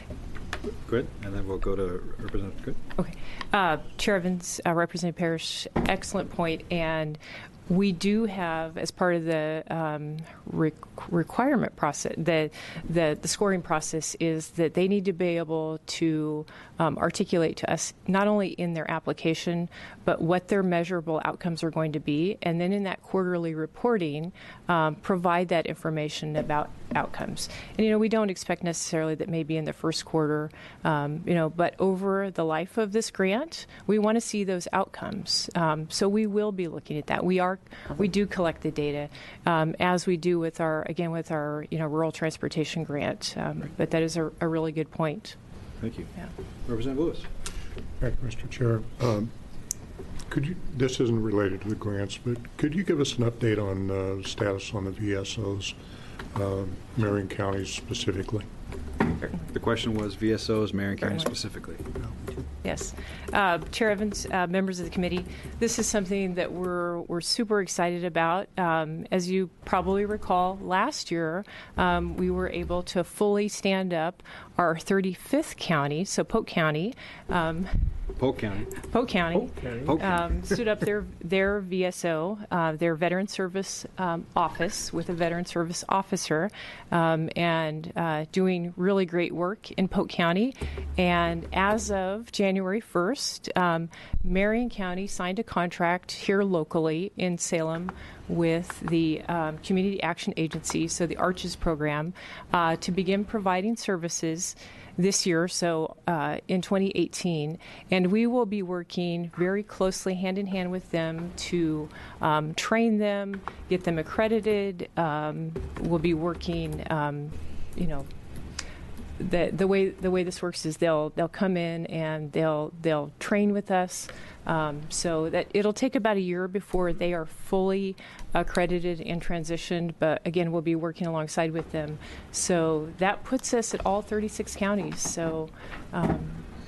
[SPEAKER 1] Good. And then we'll go to Representative Good.
[SPEAKER 2] Okay. Uh, Chair Evans, uh, Representative Parrish, excellent point. And we do have, as part of the um, re- requirement process, the, the the scoring process is that they need to be able to um, articulate to us not only in their application, but what their measurable outcomes are going to be, and then in that quarterly reporting, um, provide that information about outcomes. And, you know, we don't expect necessarily that maybe in the first quarter, um, you know, but over the life of this grant, we want to see those outcomes. Um, so we will be looking at that. We are We do collect the data, um, as we do with our, again, with our, you know, rural transportation grant. Um, right. But that is a, a really good point.
[SPEAKER 1] Thank you.
[SPEAKER 2] Yeah.
[SPEAKER 1] Representative Lewis.
[SPEAKER 7] Thank you, Mister Chair. Um, could you, this isn't related to the grants, but could you give us an update on uh, status on the V S Os, uh, Marion County specifically?
[SPEAKER 1] The question was V S Os, Marion County specifically.
[SPEAKER 2] Yes. Uh, Chair Evans, uh, members of the committee, this is something that we're we're super excited about. Um, as you probably recall, last year um, we were able to fully stand up our thirty-fifth county, so Polk County. Um,
[SPEAKER 1] Polk County.
[SPEAKER 2] Polk County.
[SPEAKER 3] Polk County.
[SPEAKER 1] Polk County.
[SPEAKER 2] Um, stood up their their V S O, uh, their Veteran Service um, Office with a Veteran Service Officer, um, and uh, doing really great work in Polk County. And as of January first, um, Marion County signed a contract here locally in Salem with the um, Community Action Agency, so the ARCHES program, uh, to begin providing services this year, so uh, in twenty eighteen, and we will be working very closely hand in hand with them to um, train them, get them accredited. Um, we'll be working, um, you know, the the way the way this works is they'll they'll come in and they'll they'll train with us. Um, so that it'll take about a year before they are fully accredited and transitioned, but again, we'll be working alongside with them. So that puts us at all thirty-six counties. So, um,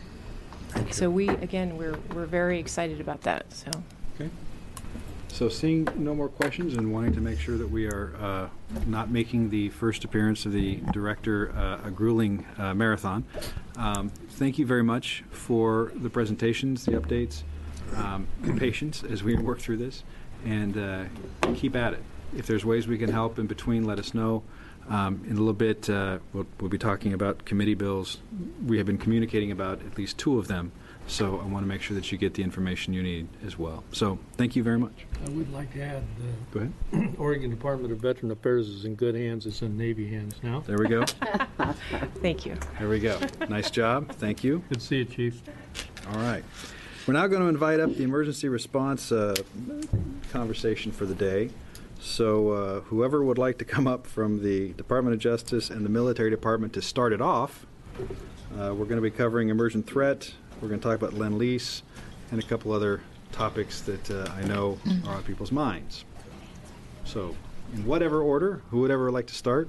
[SPEAKER 2] so we again we're we're very excited about that. So,
[SPEAKER 1] okay. So seeing no more questions and wanting to make sure that we are uh, not making the first appearance of the director uh, a grueling uh, marathon, um, thank you very much for the presentations, the updates, um, the patience as we work through this, and uh, keep at it. If there's ways we can help in between, let us know. Um, in a little bit, uh, we'll, we'll be talking about committee bills. We have been communicating about at least two of them So I want to make sure that you get the information you need as well. So thank you very much.
[SPEAKER 6] I would like to add,
[SPEAKER 1] Go ahead.
[SPEAKER 6] the Oregon Department of Veteran Affairs is in good hands. It's in Navy hands now.
[SPEAKER 1] There we go.
[SPEAKER 2] Thank you.
[SPEAKER 1] There we go. Nice job. Thank you.
[SPEAKER 6] Good to see you, Chief.
[SPEAKER 1] All right. We're now going to invite up the emergency response uh, conversation for the day. So uh, whoever would like to come up from the Department of Justice and the Military Department to start it off, uh, we're going to be covering emergent threat. We're going to talk about Lend-Lease and a couple other topics that uh, I know are on people's minds. So in whatever order, who would ever like to start?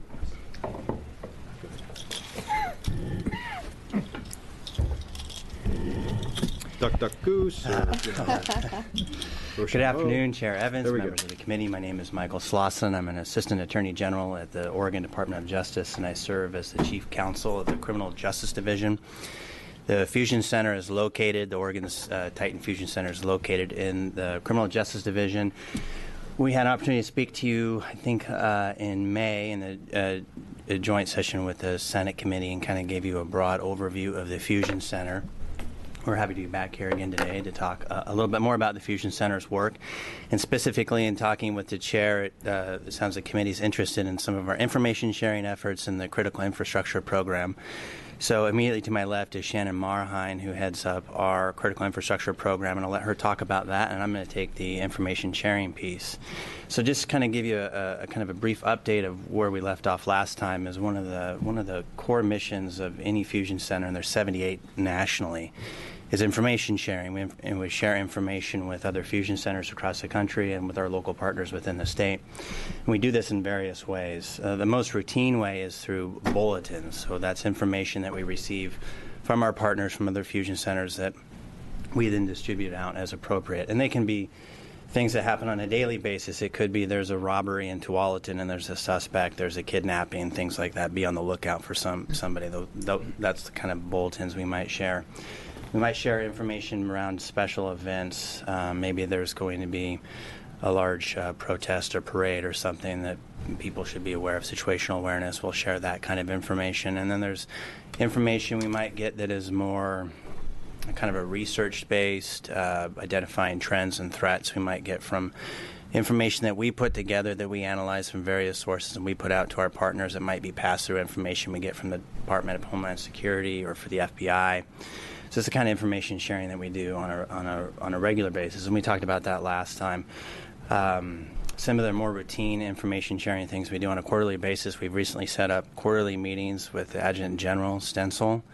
[SPEAKER 1] Duck, duck, goose. Or,
[SPEAKER 9] Good afternoon, Chair Evans,
[SPEAKER 1] There we
[SPEAKER 9] members
[SPEAKER 1] go.
[SPEAKER 9] of the committee. My name is Michael Slauson. I'm an Assistant Attorney General at the Oregon Department of Justice, and I serve as the Chief Counsel of the Criminal Justice Division. The Fusion Center is located, the Oregon's uh, Titan Fusion Center is located in the Criminal Justice Division. We had an opportunity to speak to you, I think, uh, in May in a, a, a joint session with the Senate committee and kind of gave you a broad overview of the Fusion Center. We're happy to be back here again today to talk uh, a little bit more about the Fusion Center's work, and specifically in talking with the chair, it, uh, it sounds like the committee's interested in some of our information sharing efforts in the critical infrastructure program. So immediately to my left is Shannon Marheim, who heads up our critical infrastructure program, and I'll let her talk about that, and I'm going to take the information sharing piece. So just kind of give you a, a kind of a brief update of where we left off last time. Is one of the one of the core missions of any Fusion Center, and there's seventy-eight nationally, is information sharing. We, and we share information with other fusion centers across the country and with our local partners within the state. And we do this in various ways. Uh, the most routine way is through bulletins. So that's information that we receive from our partners from other fusion centers that we then distribute out as appropriate. And they can be things that happen on a daily basis. It could be there's a robbery in Tualatin and there's a suspect, there's a kidnapping, things like that. Be on the lookout for some somebody. Though, though that's the kind of bulletins we might share. We might share information around special events. Um, maybe there's going to be a large uh, protest or parade or something that people should be aware of, situational awareness. We'll share that kind of information. And then there's information we might get that is more kind of a research-based, uh, identifying trends and threats we might get from information that we put together that we analyze from various sources and we put out to our partners. It might be pass-through information we get from the Department of Homeland Security or for the F B I. So it's the kind of information sharing that we do on a, on a, on a regular basis, and we talked about that last time. Um, some of the more routine information sharing things we do on a quarterly basis, we've recently set up quarterly meetings with the Adjutant General Stencil,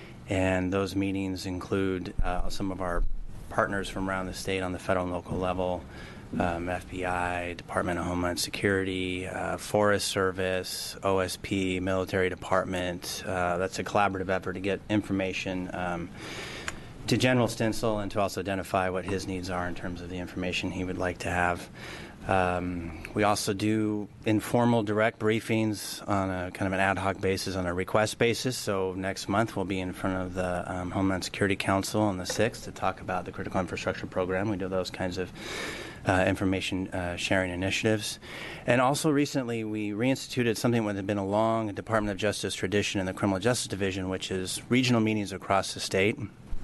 [SPEAKER 9] and those meetings include uh, some of our partners from around the state on the federal and local level, um, F B I, Department of Homeland Security, uh, Forest Service, O S P, Military Department. Uh, that's a collaborative effort to get information um, to General Stencil and to also identify what his needs are in terms of the information he would like to have. Um, we also do informal direct briefings on a kind of an ad hoc basis, on a request basis. So next month we'll be in front of the um, Homeland Security Council on the sixth to talk about the critical infrastructure program. We do those kinds of uh, information uh, sharing initiatives. And also recently we reinstituted something that had been a long Department of Justice tradition in the Criminal Justice Division, which is regional meetings across the state.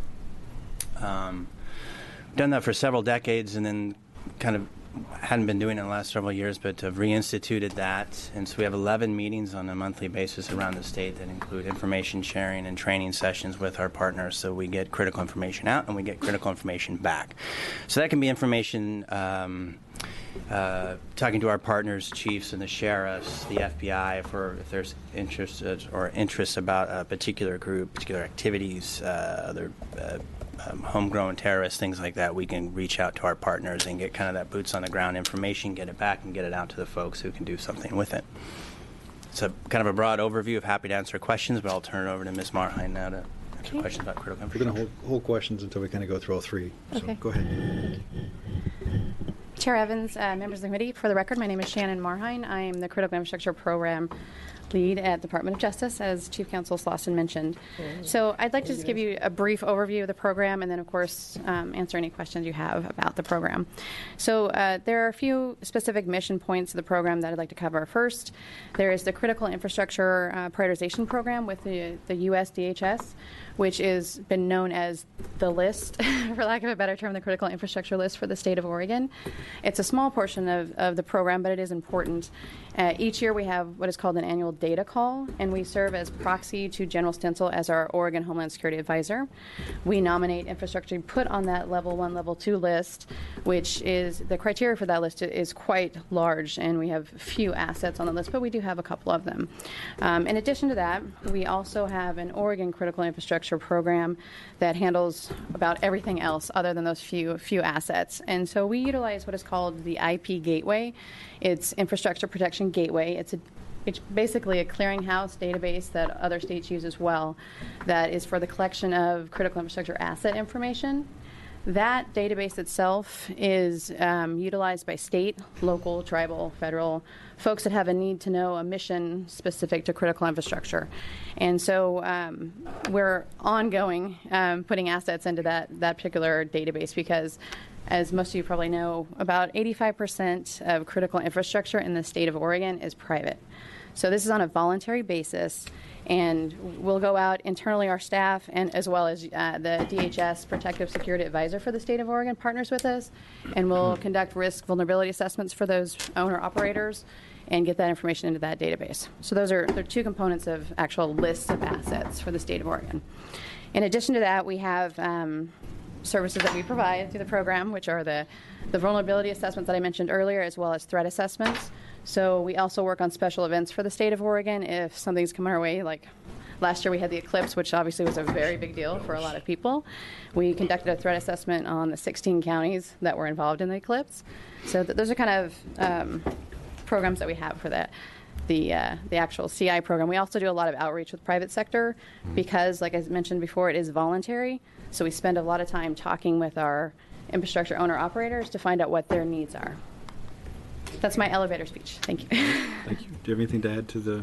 [SPEAKER 9] Um, we've done that for several decades and then kind of hadn't been doing it in the last several years, but have reinstituted that. And so we have eleven meetings on a monthly basis around the state that include information sharing and training sessions with our partners. So we get critical information out and we get critical information back. So that can be information um, uh, talking to our partners, chiefs and the sheriffs, the F B I, for if there's interest or interests about a particular group, particular activities, uh, other uh, Um, homegrown terrorists, things like that. We can reach out to our partners and get kind of that boots on the ground information, get it back, and get it out to the folks who can do something with it. It's a kind of a broad overview. Of happy to answer questions, but I'll turn it over to Miz Marheim now to answer
[SPEAKER 2] Okay.
[SPEAKER 9] questions about critical
[SPEAKER 1] We're going
[SPEAKER 9] infrastructure.
[SPEAKER 1] to hold, hold questions until we kind of go through all three. So
[SPEAKER 10] Okay.
[SPEAKER 1] go ahead.
[SPEAKER 10] Chair Evans, uh, members of the committee, for the record, my name is Shannon Marheim. I am the Critical Infrastructure Program lead at Department of Justice, as Chief Counsel Slauson mentioned. So I'd like to just give you a brief overview of the program and then, of course, um, answer any questions you have about the program. So uh, there are a few specific mission points of the program that I'd like to cover. First, there is the Critical Infrastructure uh, Prioritization Program with the, the U S D H S, which has been known as the list, for lack of a better term, the critical infrastructure list for the state of Oregon. It's a small portion of, of the program, but it is important. Uh, each year we have what is called an annual data call, and we serve as proxy to General Stencil as our Oregon Homeland Security Advisor. We nominate infrastructure to put on that level one, level two list, which is, the criteria for that list is quite large, and we have few assets on the list, but we do have a couple of them. Um, in addition to that, we also have an Oregon Critical Infrastructure program that handles about everything else other than those few few assets. And so we utilize what is called the I P Gateway. It's Infrastructure Protection Gateway. It's a It's basically a clearinghouse database that other states use as well, that is for the collection of critical infrastructure asset information. That database itself is um, utilized by state, local, tribal, federal folks that have a need to know a mission specific to critical infrastructure. And so um, we're ongoing um, putting assets into that, that particular database because, as most of you probably know, about eighty-five percent of critical infrastructure in the state of Oregon is private. So this is on a voluntary basis, and we'll go out internally, our staff, and as well as uh, the D H S Protective Security Advisor for the state of Oregon partners with us, and we'll conduct risk vulnerability assessments for those owner-operators and get that information into that database. So those are, they're two components of actual lists of assets for the state of Oregon. In addition to that, we have um, services that we provide through the program, which are the, the vulnerability assessments that I mentioned earlier, as well as threat assessments. So we also work on special events for the state of Oregon if something's coming our way, like last year we had the eclipse, which obviously was a very big deal for a lot of people. We conducted a threat assessment on the sixteen counties that were involved in the eclipse. So th- those are kind of um, programs that we have for that. The, uh, the actual C I program. We also do a lot of outreach with private sector because, like I mentioned before, it is voluntary. So we spend a lot of time talking with our infrastructure owner-operators to find out what their needs are. That's my elevator speech. Thank you.
[SPEAKER 1] Thank you. Do you have anything to add to the?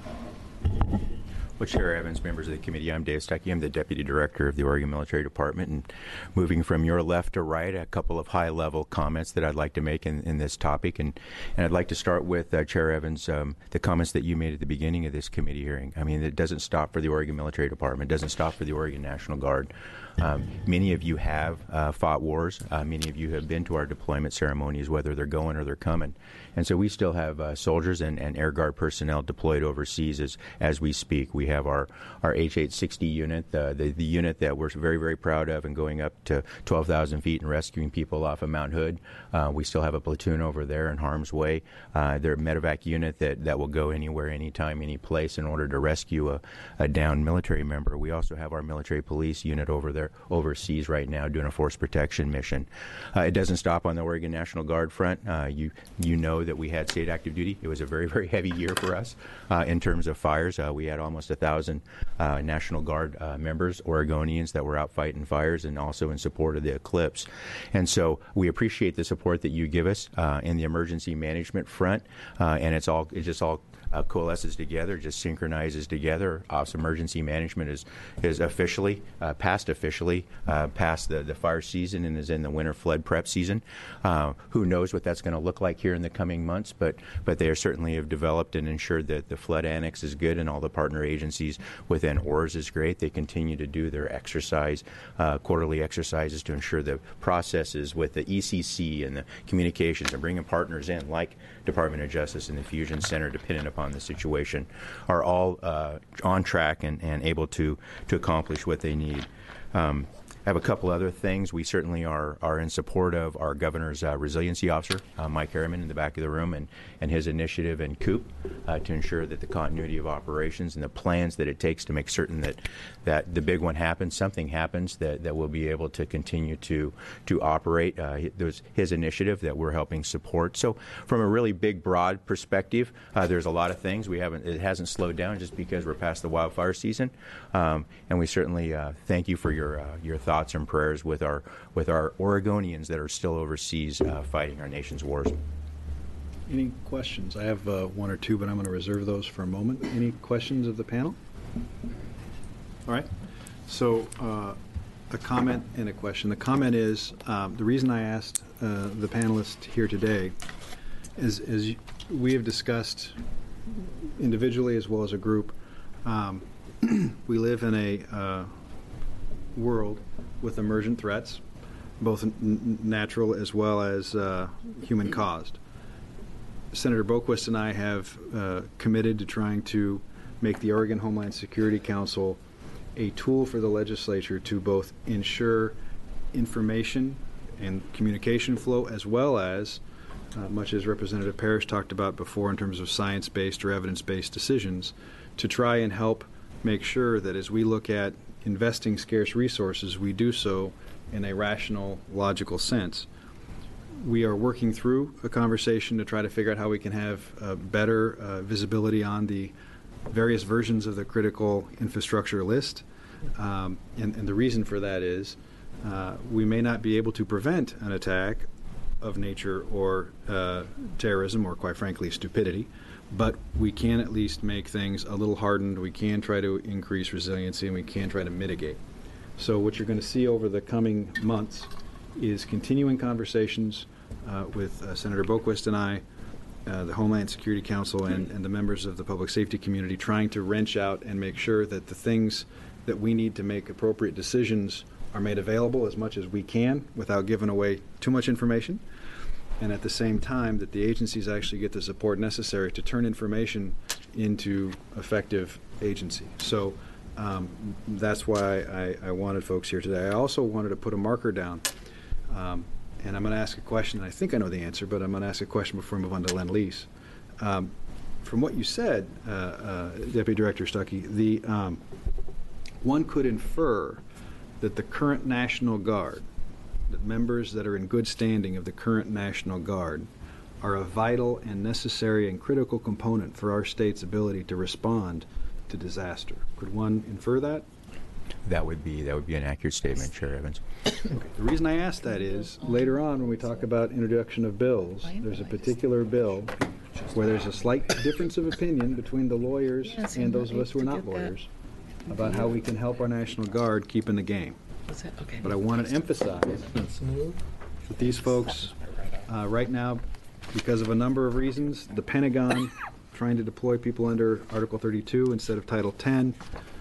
[SPEAKER 11] Well, Chair Evans, members of the committee, I'm Dave Stuckey. I'm the Deputy Director of the Oregon Military Department. And moving from your left to right, a couple of high-level comments that I'd like to make in, in this topic. And, and I'd like to start with, uh, Chair Evans, um, the comments that you made at the beginning of this committee hearing. I mean, it doesn't stop for the Oregon Military Department. It doesn't stop for the Oregon National Guard. Um, many of you have uh, fought wars. Uh, many of you have been to our deployment ceremonies, whether they're going or they're coming. And so we still have uh, soldiers and, and Air Guard personnel deployed overseas as, as we speak. We have our, our H eight sixty unit, uh, the, the unit that we're very, very proud of, and going up to twelve thousand feet and rescuing people off of Mount Hood. Uh, we still have a platoon over there in harm's way. Uh, they're a medevac unit that, that will go anywhere, anytime, any place in order to rescue a, a downed military member. We also have our military police unit over there overseas right now doing a force protection mission. Uh, it doesn't stop on the Oregon National Guard front. Uh, you you know that we had state active duty. It was a very, very heavy year for us uh, in terms of fires. Uh, we had almost a thousand uh, National Guard uh, members, Oregonians, that were out fighting fires and also in support of the eclipse. And so we appreciate the support that you give us uh, in the emergency management front, uh, and it's all it just all Uh, coalesces together, just synchronizes together. Office of Emergency Management is is officially, uh, passed officially, uh, past the, the fire season and is in the winter flood prep season. Uh, who knows what that's going to look like here in the coming months, but but they are certainly have developed and ensured that the flood annex is good and all the partner agencies within O R S is great. They continue to do their exercise, uh, quarterly exercises to ensure the processes with the E C C and the communications and bringing partners in like Department of Justice and the Fusion Center, depending upon the situation, are all uh, on track and, and able to, to accomplish what they need. Um, I have a couple other things. We certainly are, are in support of our governor's uh, resiliency officer, uh, Mike Harriman, in the back of the room, and, and his initiative in COOP uh, to ensure that the continuity of operations and the plans that it takes to make certain that, that the big one happens, something happens, that, that we'll be able to continue to, to operate. Uh, there's his initiative that we're helping support. So from a really big, broad perspective, uh, there's a lot of things. We haven't, it hasn't slowed down just because we're past the wildfire season. Um, and we certainly uh, thank you for your, uh, your thoughts. Thoughts and prayers with our with our Oregonians that are still overseas uh, fighting our nation's wars.
[SPEAKER 1] Any questions? I have uh, one or two, but I'm going to reserve those for a moment. Any questions of the panel? All right. So uh, a comment and a question. The comment is um, the reason I asked uh, the panelists here today is, is we have discussed individually as well as a group. Um, we live in a uh, world with emergent threats, both n- n- natural as well as uh, human-caused. Senator Boquist and I have uh, committed to trying to make the Oregon Homeland Security Council a tool for the legislature to both ensure information and communication flow, as well as, uh, much as Representative Parrish talked about before in terms of science-based or evidence-based decisions, to try and help make sure that as we look at investing scarce resources, we do so in a rational, logical sense. We are working through a conversation to try to figure out how we can have uh, better uh, visibility on the various versions of the critical infrastructure list. Um, and, and the reason for that is uh, we may not be able to prevent an attack of nature or uh, terrorism or, quite frankly, stupidity, but we can at least make things a little hardened. We can try to increase resiliency, and we can try to mitigate. So what you're going to see over the coming months is continuing conversations uh, with uh, Senator Boquist and I, uh, the Homeland Security Council, and, and the members of the public safety community, trying to wrench out and make sure that the things that we need to make appropriate decisions are made available as much as we can without giving away too much information, and at the same time that the agencies actually get the support necessary to turn information into effective agency. So um, that's why I, I wanted folks here today. I also wanted to put a marker down, um, and I'm going to ask a question, and I think I know the answer, but I'm going to ask a question before we move on to Lend-Lease. Um, from what you said, uh, uh, Deputy Director Stuckey, the um, one could infer that the current National Guard, that members that are in good standing of the current National Guard, are a vital and necessary and critical component for our state's ability to respond to disaster. Could one infer that?
[SPEAKER 11] That would be that would be an accurate statement, Chair Evans.
[SPEAKER 1] Okay. The reason I ask that is later on when we talk about introduction of bills, there's a particular bill where there's a slight difference of opinion between the lawyers and those of us who are not lawyers about how we can help our National Guard keep in the game. But I want to emphasize that these folks, uh, right now, because of a number of reasons, the Pentagon trying to deploy people under Article thirty-two instead of Title ten,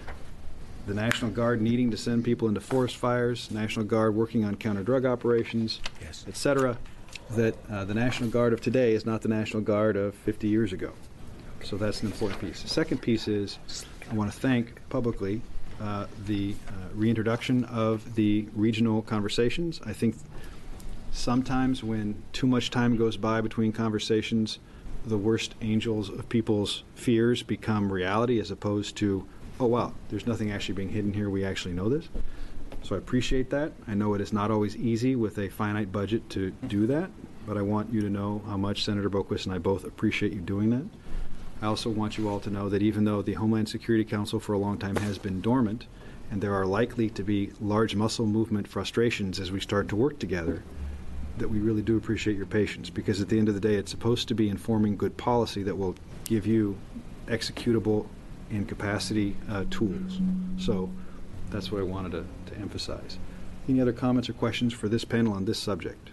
[SPEAKER 1] the National Guard needing to send people into forest fires, National Guard working on counter-drug operations,
[SPEAKER 11] yes,
[SPEAKER 1] et cetera, that uh, the National Guard of today is not the National Guard of fifty years ago. So that's an important piece. The second piece is I want to thank publicly uh, the uh, reintroduction of the regional conversations. I think sometimes when too much time goes by between conversations, the worst angels of people's fears become reality as opposed to, oh, wow, there's nothing actually being hidden here. We actually know this. So I appreciate that. I know it is not always easy with a finite budget to do that, but I want you to know how much Senator Boquist and I both appreciate you doing that. I also want you all to know that even though the Homeland Security Council for a long time has been dormant, and there are likely to be large muscle movement frustrations as we start to work together, that we really do appreciate your patience, because at the end of the day, it's supposed to be informing good policy that will give you executable and capacity uh, tools. So that's what I wanted to, to emphasize. Any other comments or questions for this panel on this subject?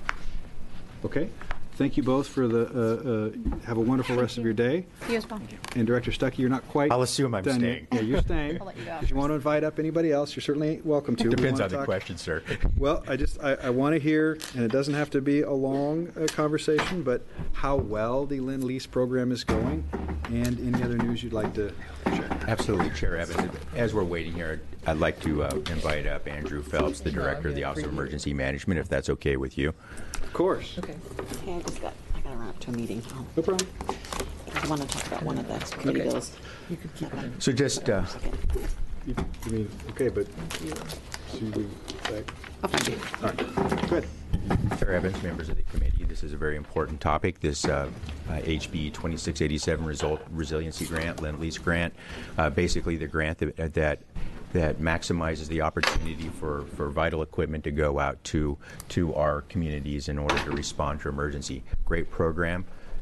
[SPEAKER 1] Okay. Thank you both for the, uh, uh, have a wonderful
[SPEAKER 10] Thank
[SPEAKER 1] rest
[SPEAKER 10] you.
[SPEAKER 1] of your day.
[SPEAKER 10] You as well.
[SPEAKER 1] And Director Stuckey, you're not quite
[SPEAKER 11] I'll assume I'm
[SPEAKER 1] done
[SPEAKER 11] staying.
[SPEAKER 1] yet. Yeah, you're staying.
[SPEAKER 10] I'll let you go.
[SPEAKER 1] If you want to invite up anybody else, you're certainly welcome to. We
[SPEAKER 11] Depends
[SPEAKER 1] wanna
[SPEAKER 11] on the
[SPEAKER 1] talk-
[SPEAKER 11] question, sir.
[SPEAKER 1] Well, I just, I, I want to hear, and it doesn't have to be a long uh, conversation, but how well the Lend-Lease program is going, and any other news you'd like to share.
[SPEAKER 11] Absolutely, Chair Evans. As we're waiting here, I'd like to uh, invite up Andrew Phelps, the Director of the Office of Emergency Management, if that's okay with you.
[SPEAKER 1] Of course.
[SPEAKER 12] Okay, I just got, I got to run up to a meeting. Oh,
[SPEAKER 1] No problem.
[SPEAKER 12] I want to talk about one of the committee
[SPEAKER 1] Okay.
[SPEAKER 12] bills.
[SPEAKER 11] So just, uh,
[SPEAKER 1] You, you mean, okay, but, so you, back.
[SPEAKER 12] I'll find you.
[SPEAKER 1] All right, good.
[SPEAKER 11] Chair Evans, members of the committee, this is a very important topic. This uh, uh, H B twenty-six eighty-seven result, resiliency grant, Lend-Lease grant, uh, basically the grant that, that that maximizes the opportunity for, for vital equipment to go out to to our communities in order to respond to emergency. Great program.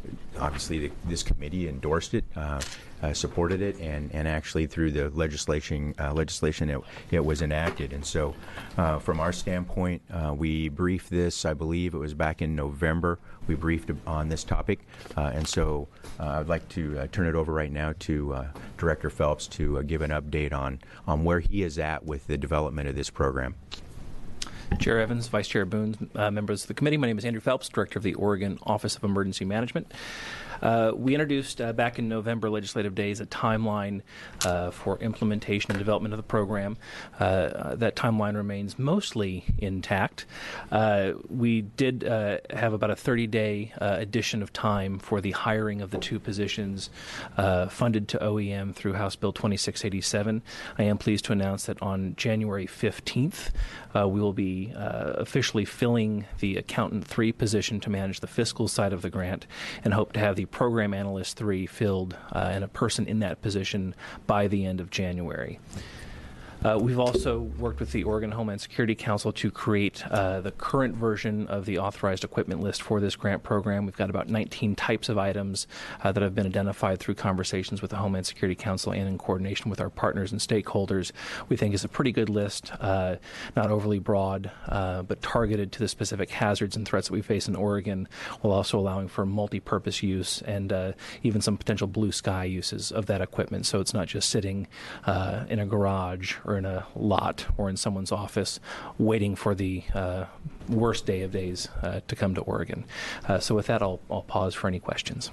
[SPEAKER 11] obviously the, this committee endorsed it, uh, uh, supported it, and, and actually through the legislation uh, legislation it, it was enacted. And so uh, from our standpoint, uh, we briefed this, I believe it was back in November, we briefed on this topic. Uh, and so uh, I'd like to uh, turn it over right now to uh, Director Phelps to uh, give an update on, on where he is at with the development of this program.
[SPEAKER 13] Chair Evans, Vice Chair Boone, uh, members of the committee, my name is Andrew Phelps, Director of the Oregon Office of Emergency Management. Uh, we introduced uh, back in November legislative days a timeline uh, for implementation and development of the program. Uh, that timeline remains mostly intact. Uh, we did uh, have about a thirty-day uh, addition of time for the hiring of the two positions uh, funded to O E M through House Bill twenty-six eighty-seven. I am pleased to announce that on January fifteenth, uh, we will be uh, officially filling the Accountant three position to manage the fiscal side of the grant, and hope to have the Program Analyst three filled uh, and a person in that position by the end of January. Uh, we've also worked with the Oregon Homeland Security Council to create uh, the current version of the authorized equipment list for this grant program. We've got about nineteen types of items uh, that have been identified through conversations with the Homeland Security Council and in coordination with our partners and stakeholders. We think is a pretty good list, uh, not overly broad, uh, but targeted to the specific hazards and threats that we face in Oregon, while also allowing for multi-purpose use and uh, even some potential blue sky uses of that equipment. So it's not just sitting uh, in a garage or in a lot or in someone's office waiting for the uh, worst day of days uh, to come to Oregon. Uh, so with that, I'll, I'll pause for any questions.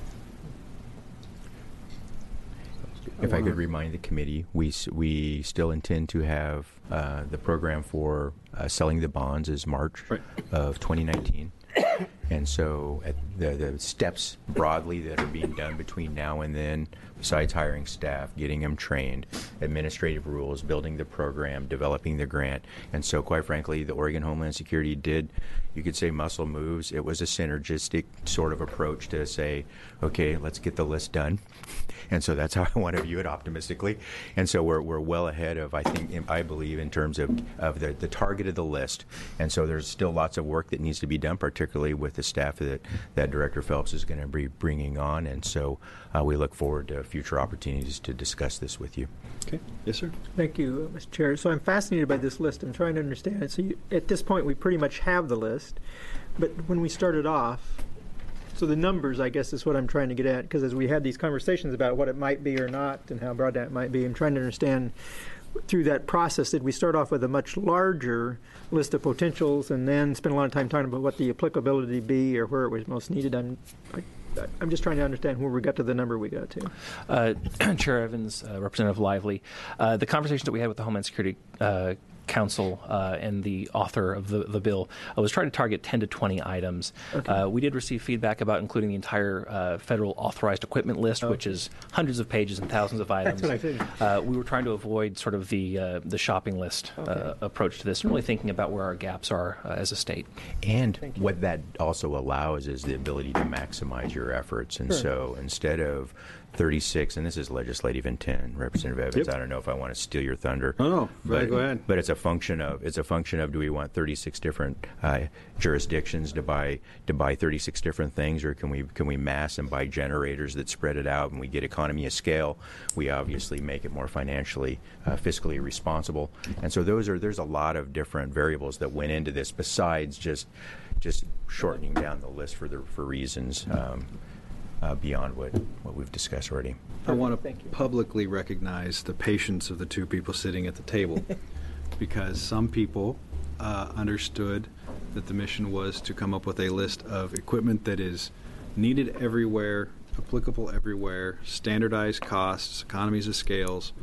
[SPEAKER 11] If I could remind the committee, we s- we still intend to have uh, the program for uh, selling the bonds is March
[SPEAKER 1] Right.
[SPEAKER 11] of twenty nineteen. And so at the, the steps broadly that are being done between now and then, besides hiring staff, getting them trained, administrative rules, building the program, developing the grant. And so quite frankly, the Oregon Homeland Security did, you could say, muscle moves. It was a synergistic sort of approach to say, okay, let's get the list done. And so that's how I want to view it optimistically. And so we're we're well ahead of, I think, I believe, in terms of, of the, the target of the list. And so there's still lots of work that needs to be done, particularly with the staff that, that Director Phelps is going to be bringing on. And so uh, we look forward to future opportunities to discuss this with you.
[SPEAKER 1] Okay. Yes, sir.
[SPEAKER 3] Thank you, Mister Chair. So I'm fascinated by this list. I'm trying to understand it. So you, at this point, we pretty much have the list. But when we started off, so the numbers, I guess, is what I'm trying to get at, because as we had these conversations about what it might be or not and how broad that might be, I'm trying to understand through that process, did we start off with a much larger list of potentials and then spend a lot of time talking about what the applicability be or where it was most needed? I'm, I, I'm just trying to understand where we got to the number we got to.
[SPEAKER 13] Uh, Chair Evans, uh, Representative Lively, uh, the conversation that we had with the Homeland Security uh, Council uh, and the author of the, the bill uh, was trying to target ten to twenty items.
[SPEAKER 3] Okay.
[SPEAKER 13] Uh, we did receive feedback about including the entire uh, federal authorized equipment list,
[SPEAKER 3] Okay.
[SPEAKER 13] which is hundreds of pages and thousands of items.
[SPEAKER 3] That's what I figured.
[SPEAKER 13] Uh, we were trying to avoid sort of the uh, the shopping list uh,
[SPEAKER 3] Okay.
[SPEAKER 13] approach to this, and really thinking about where our gaps are uh, as a state.
[SPEAKER 11] And what that also allows is the ability to maximize your efforts. And
[SPEAKER 3] Sure.
[SPEAKER 11] so instead of thirty-six, and this is legislative intent, Representative Evans,
[SPEAKER 1] Yep.
[SPEAKER 11] I don't know if I want to steal your thunder.
[SPEAKER 1] No, no,
[SPEAKER 11] but,
[SPEAKER 1] go ahead.
[SPEAKER 11] But it's a function of it's a function of do we want thirty-six different uh, jurisdictions to buy to buy thirty-six different things, or can we can we mass and buy generators that spread it out and we get economy of scale? We obviously make it more financially, uh, fiscally responsible. And so those are there's a lot of different variables that went into this besides just just shortening down the list for the for reasons. Um, Uh, beyond what, what we've discussed already.
[SPEAKER 1] I want to
[SPEAKER 3] Thank you.
[SPEAKER 1] publicly recognize the patience of the two people sitting at the table, because some people uh, understood that the mission was to come up with a list of equipment that is needed everywhere, applicable everywhere, standardized costs, economies of scales.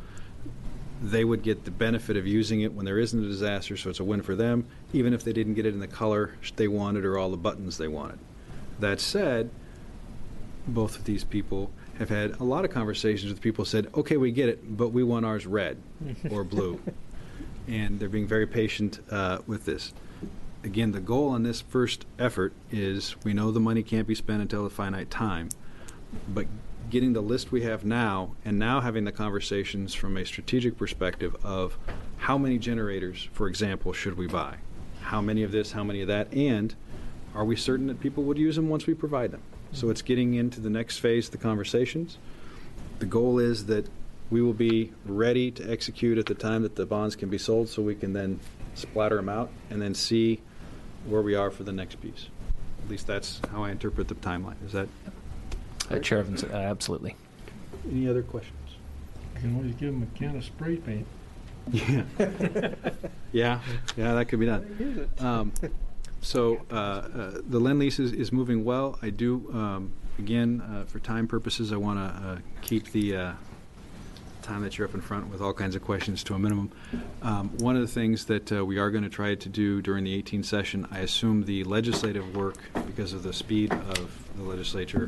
[SPEAKER 1] They would get the benefit of using it when there isn't a disaster, so it's a win for them, even if they didn't get it in the color they wanted or all the buttons they wanted. That said, both of these people have had a lot of conversations with people who said, okay, we get it, but we want ours red or blue. And they're being very patient uh, with this. Again, the goal on this first effort is we know the money can't be spent until a finite time, but getting the list we have now and now having the conversations from a strategic perspective of how many generators, for example, should we buy? How many of this, how many of that, and are we certain that people would use them once we provide them? So it's getting into the next phase of the conversations. The goal is that we will be ready to execute at the time that the bonds can be sold, so we can then splatter them out and then see where we are for the next piece. At least that's how I interpret the timeline. Is that
[SPEAKER 13] Uh, Chair Evans, uh, absolutely.
[SPEAKER 1] any other questions?
[SPEAKER 6] You can always give them a can of spray paint.
[SPEAKER 1] Yeah, yeah, yeah. That could be done. Um, so uh, uh, the lend lease is, is moving well. I do um, again uh, for time purposes. I want to uh, keep the uh, time that you're up in front with all kinds of questions to a minimum. Um, one of the things that uh, we are going to try to do during the eighteenth session, I assume the legislative work, because of the speed of the legislature,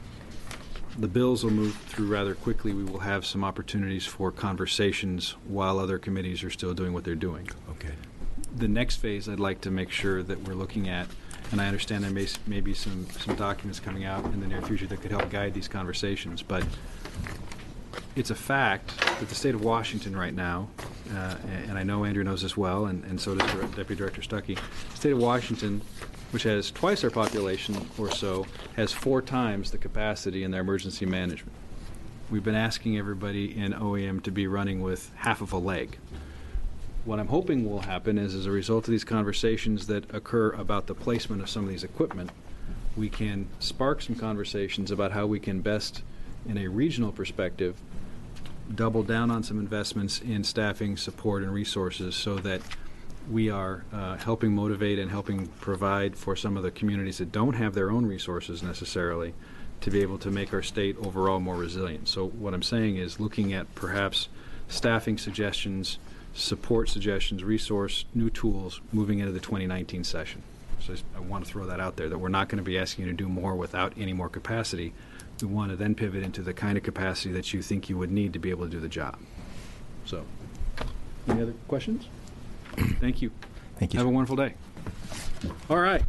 [SPEAKER 1] the bills will move through rather quickly. We will have some opportunities for conversations while other committees are still doing what they're doing.
[SPEAKER 11] Okay.
[SPEAKER 1] The next phase, I'd like to make sure that we're looking at, and I understand there may, may be some, some documents coming out in the near future that could help guide these conversations, but it's a fact that the state of Washington right now, uh, and, and I know Andrew knows this well, and, and so does Deputy Director Stuckey, the state of Washington, which has twice our population or so, has four times the capacity in their emergency management. We've been asking everybody in O E M to be running with half of a leg. What I'm hoping will happen is, as a result of these conversations that occur about the placement of some of these equipment, we can spark some conversations about how we can best, in a regional perspective, double down on some investments in staffing, support, and resources so that we are uh, helping motivate and helping provide for some of the communities that don't have their own resources necessarily to be able to make our state overall more resilient. So what I'm saying is looking at perhaps staffing suggestions, support suggestions, resource, new tools moving into the twenty nineteen session. So I want to throw that out there, that we're not going to be asking you to do more without any more capacity. We want to then pivot into the kind of capacity that you think you would need to be able to do the job. So, any other questions? Thank you.
[SPEAKER 11] Thank you.
[SPEAKER 1] Have a wonderful day. All right.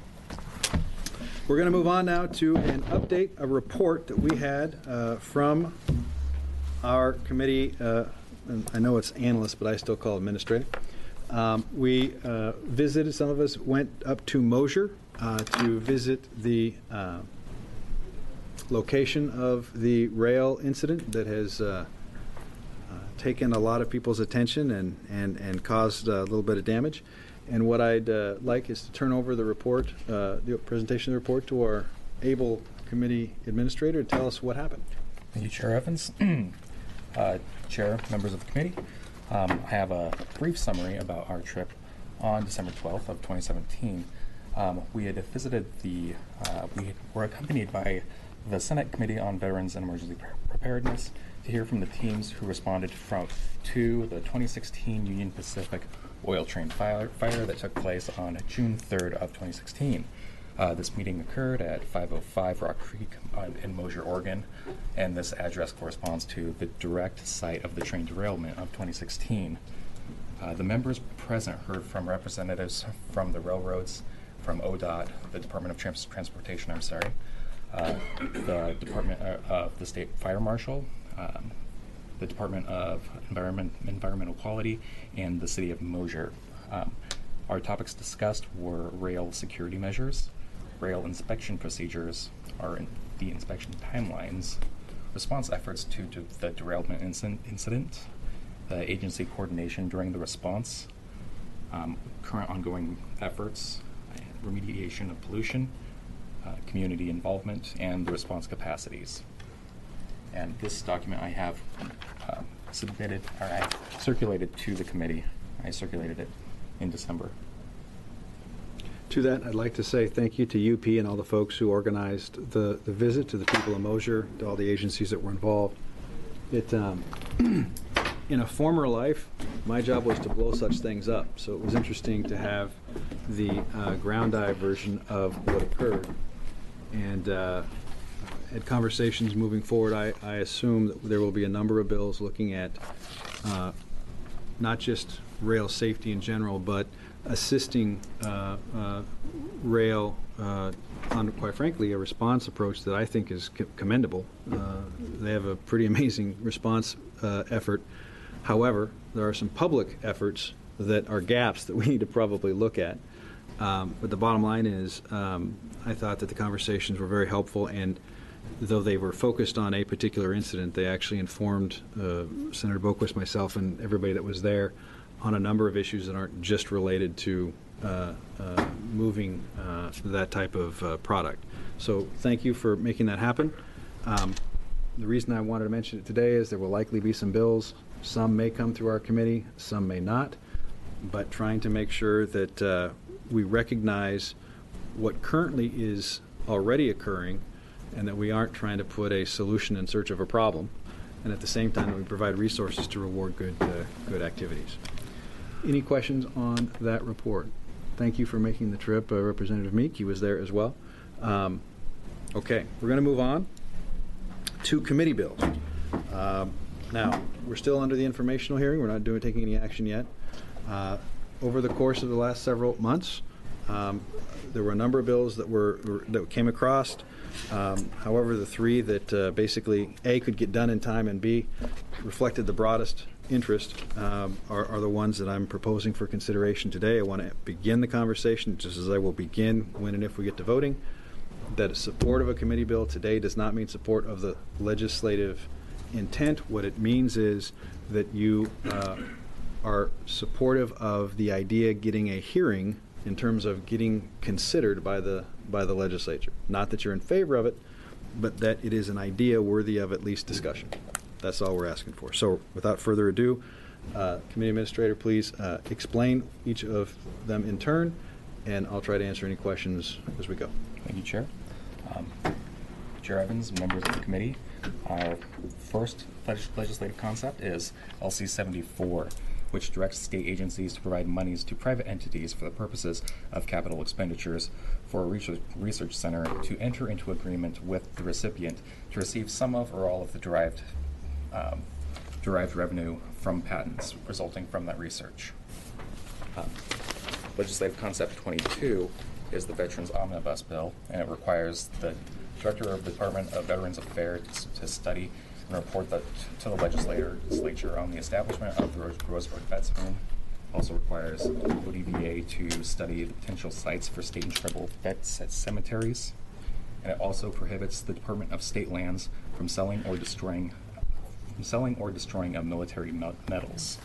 [SPEAKER 1] We're going to move on now to an update, a report that we had uh, from our committee. Uh, and I know it's analyst, but I still call it administrative. Um, we uh, visited, some of us went up to Mosier uh, to visit the uh, location of the rail incident that has uh, uh, taken a lot of people's attention and, and, and caused a little bit of damage. And what I'd uh, like is to turn over the report, uh, the presentation of the report, to our able committee administrator to tell us what happened.
[SPEAKER 14] Thank you, Chair Evans. uh, Chair, members of the committee, um, I have a brief summary about our trip on December twelfth of twenty seventeen. Um, we had visited the, uh, we were accompanied by the Senate Committee on Veterans and Emergency Preparedness to hear from the teams who responded from to the twenty sixteen Union Pacific oil train fire, fire that took place on June third of twenty sixteen. Uh, this meeting occurred at five oh five Rock Creek uh, in Mosier, Oregon, and this address corresponds to the direct site of the train derailment of twenty sixteen. Uh, the members present heard from representatives from the railroads, from O D O T, the Department of Trans- Transportation, I'm sorry, uh, the Department uh, of the State Fire Marshal, um, the Department of Environment, Environmental Quality, and the City of Mosier. Um, our topics discussed were rail security measures, rail inspection procedures, our in, the inspection timelines, response efforts to, to the derailment inc- incident, the agency coordination during the response, um, current ongoing efforts, remediation of pollution, uh, community involvement, and the response capacities. And this document I have uh, submitted, or I circulated to the committee. I circulated it in December.
[SPEAKER 1] To that, I'd like to say thank you to U P and all the folks who organized the, the visit, to the people of Mosier, to all the agencies that were involved. It, um, in a former life, my job was to blow such things up, so it was interesting to have the uh, ground dive version of what occurred. And uh, at conversations moving forward, I, I assume that there will be a number of bills looking at uh, not just rail safety in general, but assisting uh, uh, rail uh, on, quite frankly, a response approach that I think is co- commendable. Uh, they have a pretty amazing response uh, effort. However, there are some public efforts that are gaps that we need to probably look at. Um, but the bottom line is, um, I thought that the conversations were very helpful, and though they were focused on a particular incident, they actually informed uh, Senator Boquist, myself, and everybody that was there on a number of issues that aren't just related to uh, uh, moving uh, that type of uh, product. So thank you for making that happen. Um, the reason I wanted to mention it today is there will likely be some bills. Some may come through our committee, some may not, but trying to make sure that uh, we recognize what currently is already occurring and that we aren't trying to put a solution in search of a problem, and at the same time that we provide resources to reward good, uh, good activities. Any questions on that report? Thank you for making the trip, uh, Representative Meek. He was there as well. Um, okay, we're going to move on to committee bills. Um, now, we're still under the informational hearing. We're not doing taking any action yet. Uh, over the course of the last several months, um, there were a number of bills that were that came across. Um, however, the three that uh, basically A, could get done in time, and B, reflected the broadest interest um, are, are the ones that I'm proposing for consideration today. I want to begin the conversation, just as I will begin when and if we get to voting, that support of a committee bill today does not mean support of the legislative intent. What it means is that you uh, are supportive of the idea getting a hearing in terms of getting considered by the by the legislature. Not that you're in favor of it, but that it is an idea worthy of at least discussion. That's all we're asking for. So without further ado, uh, Committee Administrator, please uh, explain each of them in turn, and I'll try to answer any questions as we go.
[SPEAKER 14] Thank you, Chair. Um, Chair Evans, members of the committee, our first leg- legislative concept is L C seventy-four, which directs state agencies to provide monies to private entities for the purposes of capital expenditures for a research, research center to enter into agreement with the recipient to receive some of or all of the derived um, derived revenue from patents resulting from that research. Um, legislative concept twenty-two is the Veterans Omnibus Bill, and it requires the Director of the Department of Veterans Affairs to study and report that to the legislature on the establishment of the Roseburg Vets Home. Also requires O D V A to study the potential sites for state and tribal vets at cemeteries. And it also prohibits the Department of State Lands from selling or destroying from selling or destroying of military medals.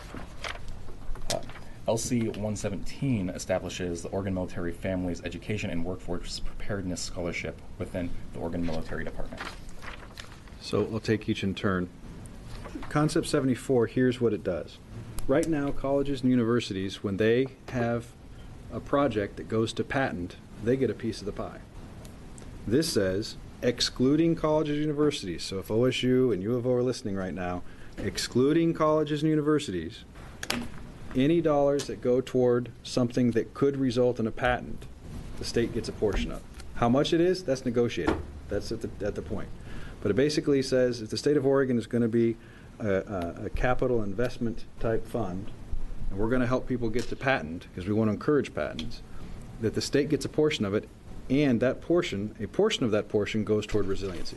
[SPEAKER 14] Uh, L C one seventeen establishes the Oregon Military Families Education and Workforce Preparedness Scholarship within the Oregon Military Department.
[SPEAKER 1] So we'll take each in turn. Concept seventy-four, here's what it does. Right now, colleges and universities, when they have a project that goes to patent, they get a piece of the pie. This says, excluding colleges and universities, so if O S U and U of O are listening right now, excluding colleges and universities, any dollars that go toward something that could result in a patent, the state gets a portion of. How much it is, that's negotiated. That's at the, at the point. But it basically says if the state of Oregon is going to be a, a, a capital investment type fund, and we're going to help people get to patent because we want to encourage patents, that the state gets a portion of it, and that portion, a portion of that portion goes toward resiliency.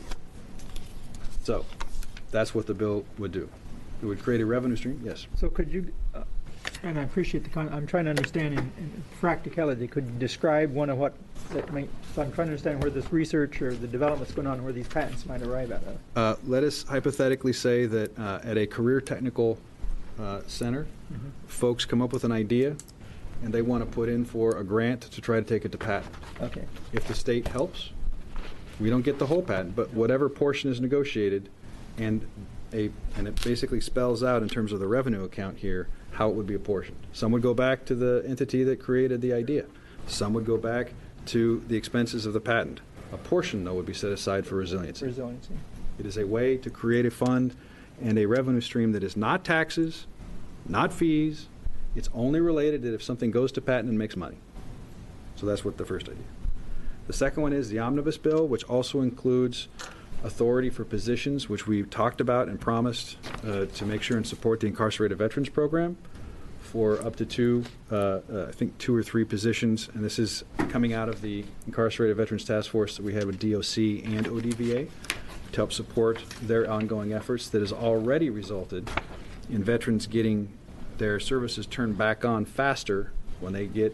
[SPEAKER 1] So that's what the bill would do. It would create a revenue stream. Yes.
[SPEAKER 3] So could you, uh, and I appreciate the, con- I'm trying to understand in, in practicality, could you describe one of what that may, so I'm trying to understand where this research or the development's going on, where these patents might arrive at.
[SPEAKER 1] Uh, let us hypothetically say that uh, at a career technical uh, center, mm-hmm. folks come up with an idea and they want to put in for a grant to try to take it to patent.
[SPEAKER 3] Okay.
[SPEAKER 1] If the state helps, we don't get the whole patent, but whatever portion is negotiated, and a and it basically spells out in terms of the revenue account here how it would be apportioned. Some would go back to the entity that created the idea. Some would go back to the expenses of the patent. A portion, though, would be set aside for resiliency.
[SPEAKER 3] Resiliency.
[SPEAKER 1] It is a way to create a fund and a revenue stream that is not taxes, not fees. It's only related that if something goes to patent and makes money. So that's what the first idea. The second one is the omnibus bill, which also includes authority for positions, which we talked about and promised uh, to make sure and support the incarcerated veterans program for up to two, uh, uh, I think two or three positions. And this is coming out of the Incarcerated Veterans Task Force that we had with D O C and O D V A to help support their ongoing efforts that has already resulted in veterans getting their services turned back on faster when they get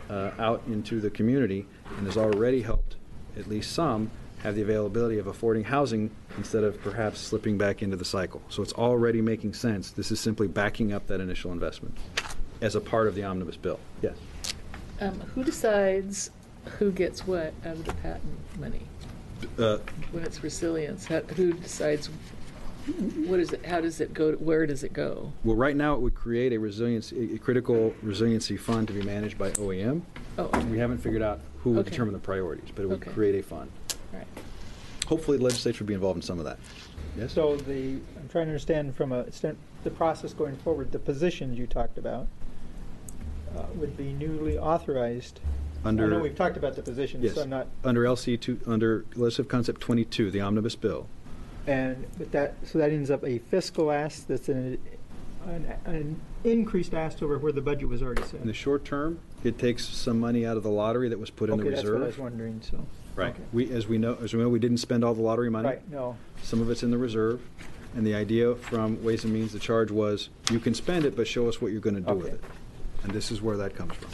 [SPEAKER 1] uh, out into the community and has already helped at least some have the availability of affording housing instead of perhaps slipping back into the cycle. So it's already making sense. This is simply backing up that initial investment as a part of the omnibus bill. Yes.
[SPEAKER 15] Um, who decides who gets what out of the patent money?
[SPEAKER 1] Uh,
[SPEAKER 15] When it's resilience, how, who decides what is it? How does it go? Where does it go?
[SPEAKER 1] Well, right now it would create a resiliency, a critical resiliency fund to be managed by O E M.
[SPEAKER 15] Oh, okay.
[SPEAKER 1] We haven't figured out who would
[SPEAKER 15] Okay.
[SPEAKER 1] determine the priorities, but it would
[SPEAKER 15] Okay.
[SPEAKER 1] create a fund.
[SPEAKER 15] Right.
[SPEAKER 1] Hopefully, the legislature will be involved in some of that. Yes.
[SPEAKER 3] So the, I'm trying to understand from a, stand- the process going forward, the positions you talked about uh, would be newly authorized.
[SPEAKER 1] Under
[SPEAKER 3] I know we've talked about the positions,
[SPEAKER 1] yes,
[SPEAKER 3] so I'm not,
[SPEAKER 1] under L C two, under legislative concept twenty-two, the omnibus bill.
[SPEAKER 3] and, but that, so that ends up a fiscal ask that's an, an, an increased ask over where the budget was already set.
[SPEAKER 1] In the short term, it takes some money out of the lottery that was put in the
[SPEAKER 3] Okay, that's what I was
[SPEAKER 1] reserve.
[SPEAKER 3] wondering, so.
[SPEAKER 1] Right.
[SPEAKER 3] okay.
[SPEAKER 1] We, as we know, as we know, we didn't spend all the lottery money.
[SPEAKER 3] Right, no.
[SPEAKER 1] Some of it's in the reserve, and the idea from Ways and Means, the charge was, you can spend it, but show us what you're going to do with
[SPEAKER 3] Okay.
[SPEAKER 1] it. And this is where that comes from.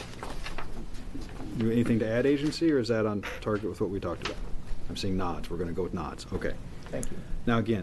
[SPEAKER 1] You anything to add, agency, or is that on target with what we talked about? I'm seeing nods. We're going to go with nods. Okay.
[SPEAKER 3] Thank you.
[SPEAKER 1] Now, again,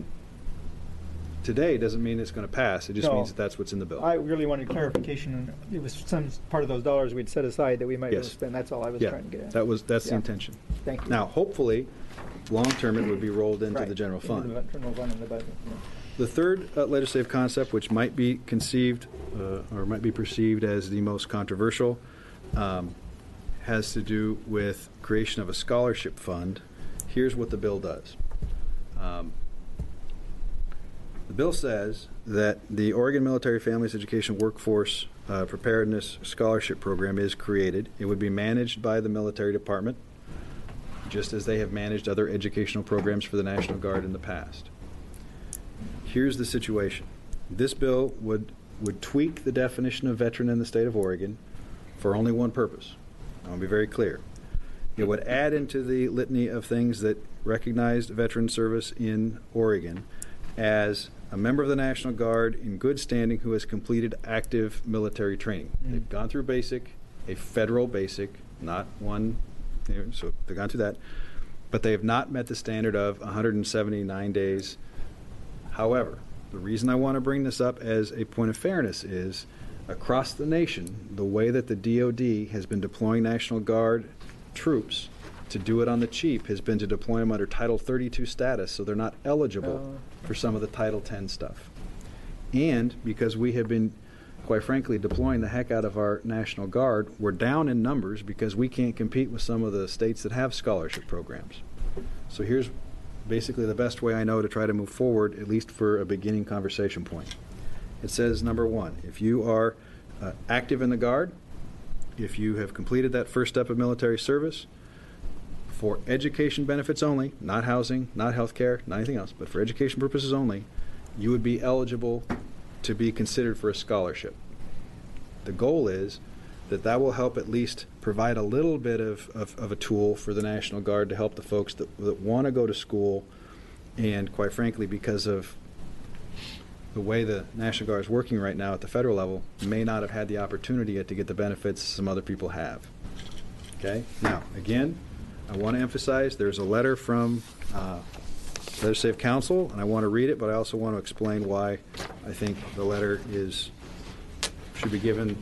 [SPEAKER 1] today doesn't mean it's going to pass. It just
[SPEAKER 3] No.
[SPEAKER 1] means that that's what's in the bill.
[SPEAKER 3] I really wanted clarification. It was some part of those dollars we'd set aside that we might be able to
[SPEAKER 1] Yes.
[SPEAKER 3] spend. That's all I was
[SPEAKER 1] Yeah,
[SPEAKER 3] trying to get at.
[SPEAKER 1] that was, that's the
[SPEAKER 3] Yeah.
[SPEAKER 1] intention.
[SPEAKER 3] Thank you.
[SPEAKER 1] Now, hopefully, long-term, it would be rolled into
[SPEAKER 3] Right,
[SPEAKER 1] the general
[SPEAKER 3] into
[SPEAKER 1] fund.
[SPEAKER 3] the general fund and the budget, yeah.
[SPEAKER 1] The third uh, legislative concept, which might be conceived uh, or might be perceived as the most controversial, um, has to do with creation of a scholarship fund. Here's what the bill does. Um, the bill says that the Oregon Military Families Education Workforce uh, Preparedness Scholarship Program is created. It would be managed by the military department, just as they have managed other educational programs for the National Guard in the past. Here's the situation. This bill would, would tweak the definition of veteran in the state of Oregon for only one purpose. I want to be very clear. It would add into the litany of things that recognized veteran service in Oregon as a member of the National Guard in good standing who has completed active military training.
[SPEAKER 3] Mm.
[SPEAKER 1] They've gone through basic, a federal basic, not one, you know, so they've gone through that, but they have not met the standard of one hundred seventy-nine days. However, the reason I want to bring this up as a point of fairness is across the nation, the way that the D O D has been deploying National Guard troops to do it on the cheap has been to deploy them under Title thirty-two status, so they're not eligible for some of the Title ten stuff. And because we have been, quite frankly, deploying the heck out of our National Guard, we're down in numbers because we can't compete with some of the states that have scholarship programs. So here's basically the best way I know to try to move forward, at least for a beginning conversation point. It says, number one, if you are uh, active in the Guard, if you have completed that first step of military service, for education benefits only, not housing, not health care, not anything else, but for education purposes only, you would be eligible to be considered for a scholarship. The goal is that that will help at least provide a little bit of, of, of a tool for the National Guard to help the folks that, that want to go to school, and quite frankly, because of the way the National Guard is working right now at the federal level, may not have had the opportunity yet to get the benefits some other people have. Okay? Now, again, I want to emphasize there's a letter from uh, Legislative Council, and I want to read it, but I also want to explain why I think the letter is should be given.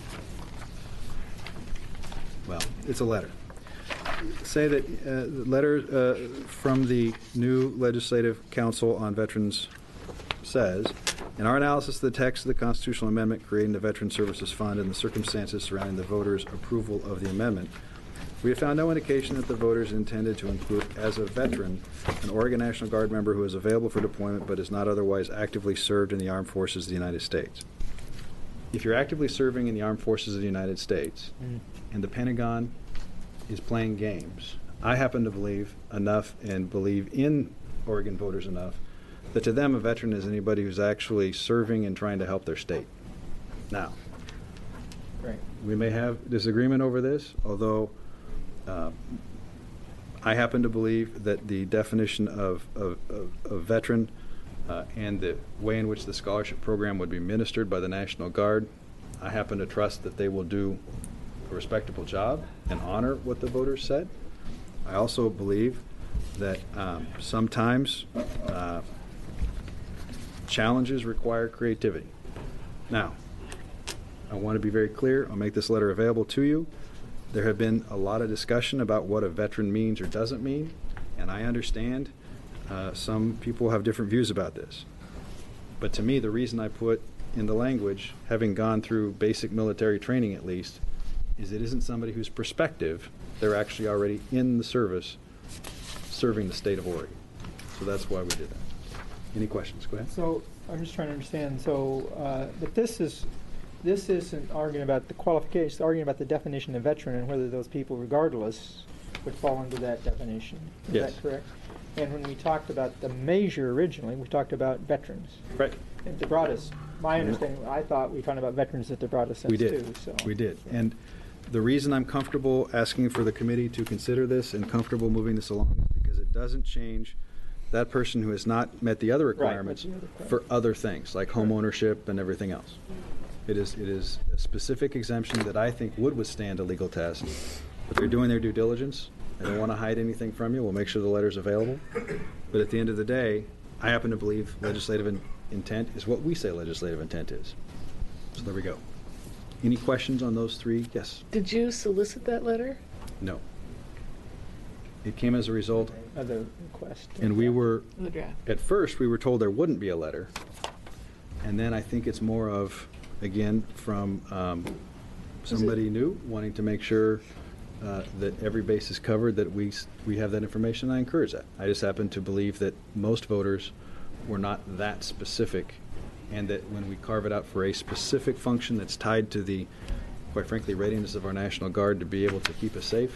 [SPEAKER 1] Well, it's a letter. Say that uh, the letter uh, from the new Legislative Council on Veterans says, in our analysis of the text of the constitutional amendment creating the Veteran Services Fund and the circumstances surrounding the voters' approval of the amendment, we have found no indication that the voters intended to include as a veteran an Oregon National Guard member who is available for deployment but is not otherwise actively served in the armed forces of the United States. If you're actively serving in the armed forces of the United States
[SPEAKER 3] Mm.
[SPEAKER 1] and the Pentagon is playing games, I happen to believe enough and believe in Oregon voters enough that to them a veteran is anybody who's actually serving and trying to help their state. Now,
[SPEAKER 3] Right.
[SPEAKER 1] we may have disagreement over this, although uh, I happen to believe that the definition of, of, of, of veteran uh, and the way in which the scholarship program would be administered by the National Guard, I happen to trust that they will do a respectable job and honor what the voters said. I also believe that um, sometimes uh, challenges require creativity. Now, I want to be very clear. I'll make this letter available to you. There have been a lot of discussion about what a veteran means or doesn't mean, and I understand uh, some people have different views about this. But to me, the reason I put in the language, having gone through basic military training at least, is it isn't somebody whose perspective, they're actually already in the service serving the state of Oregon. So that's why we did that. Any questions? Go ahead.
[SPEAKER 3] So I'm just trying to understand. So, uh, but this is this isn't arguing about the qualifications. It's arguing about the definition of veteran and whether those people, regardless, would fall under that definition. Is
[SPEAKER 1] Yes.
[SPEAKER 3] that correct? And when we talked about the measure originally, we talked about veterans.
[SPEAKER 1] Right.
[SPEAKER 3] At the broadest, my understanding, I thought we were talking about veterans at the broadest sense
[SPEAKER 1] We did.
[SPEAKER 3] too. So
[SPEAKER 1] We did. And the reason I'm comfortable asking for the committee to consider this and comfortable moving this along is because it doesn't change that person who has not met the other requirements
[SPEAKER 3] the other requirements.
[SPEAKER 1] for other things like home ownership and everything else. It is it is a specific exemption that I think would withstand a legal test. But they're doing their due diligence. They don't want to hide anything from you. We'll make sure the letter's available. But at the end of the day, I happen to believe legislative in- intent is what we say legislative intent is. So there we go. Any questions on those three? Yes.
[SPEAKER 15] Did you solicit that letter?
[SPEAKER 1] No. It came as a result,
[SPEAKER 3] of the request.
[SPEAKER 1] and we were,
[SPEAKER 15] The draft.
[SPEAKER 1] at first, we were told there wouldn't be a letter. And then I think it's more of, again, from um, somebody new wanting to make sure uh, that every base is covered, that we s- we have that information. I encourage that. I just happen to believe that most voters were not that specific, and that when we carve it out for a specific function that's tied to the, quite frankly, readiness of our National Guard to be able to keep us safe,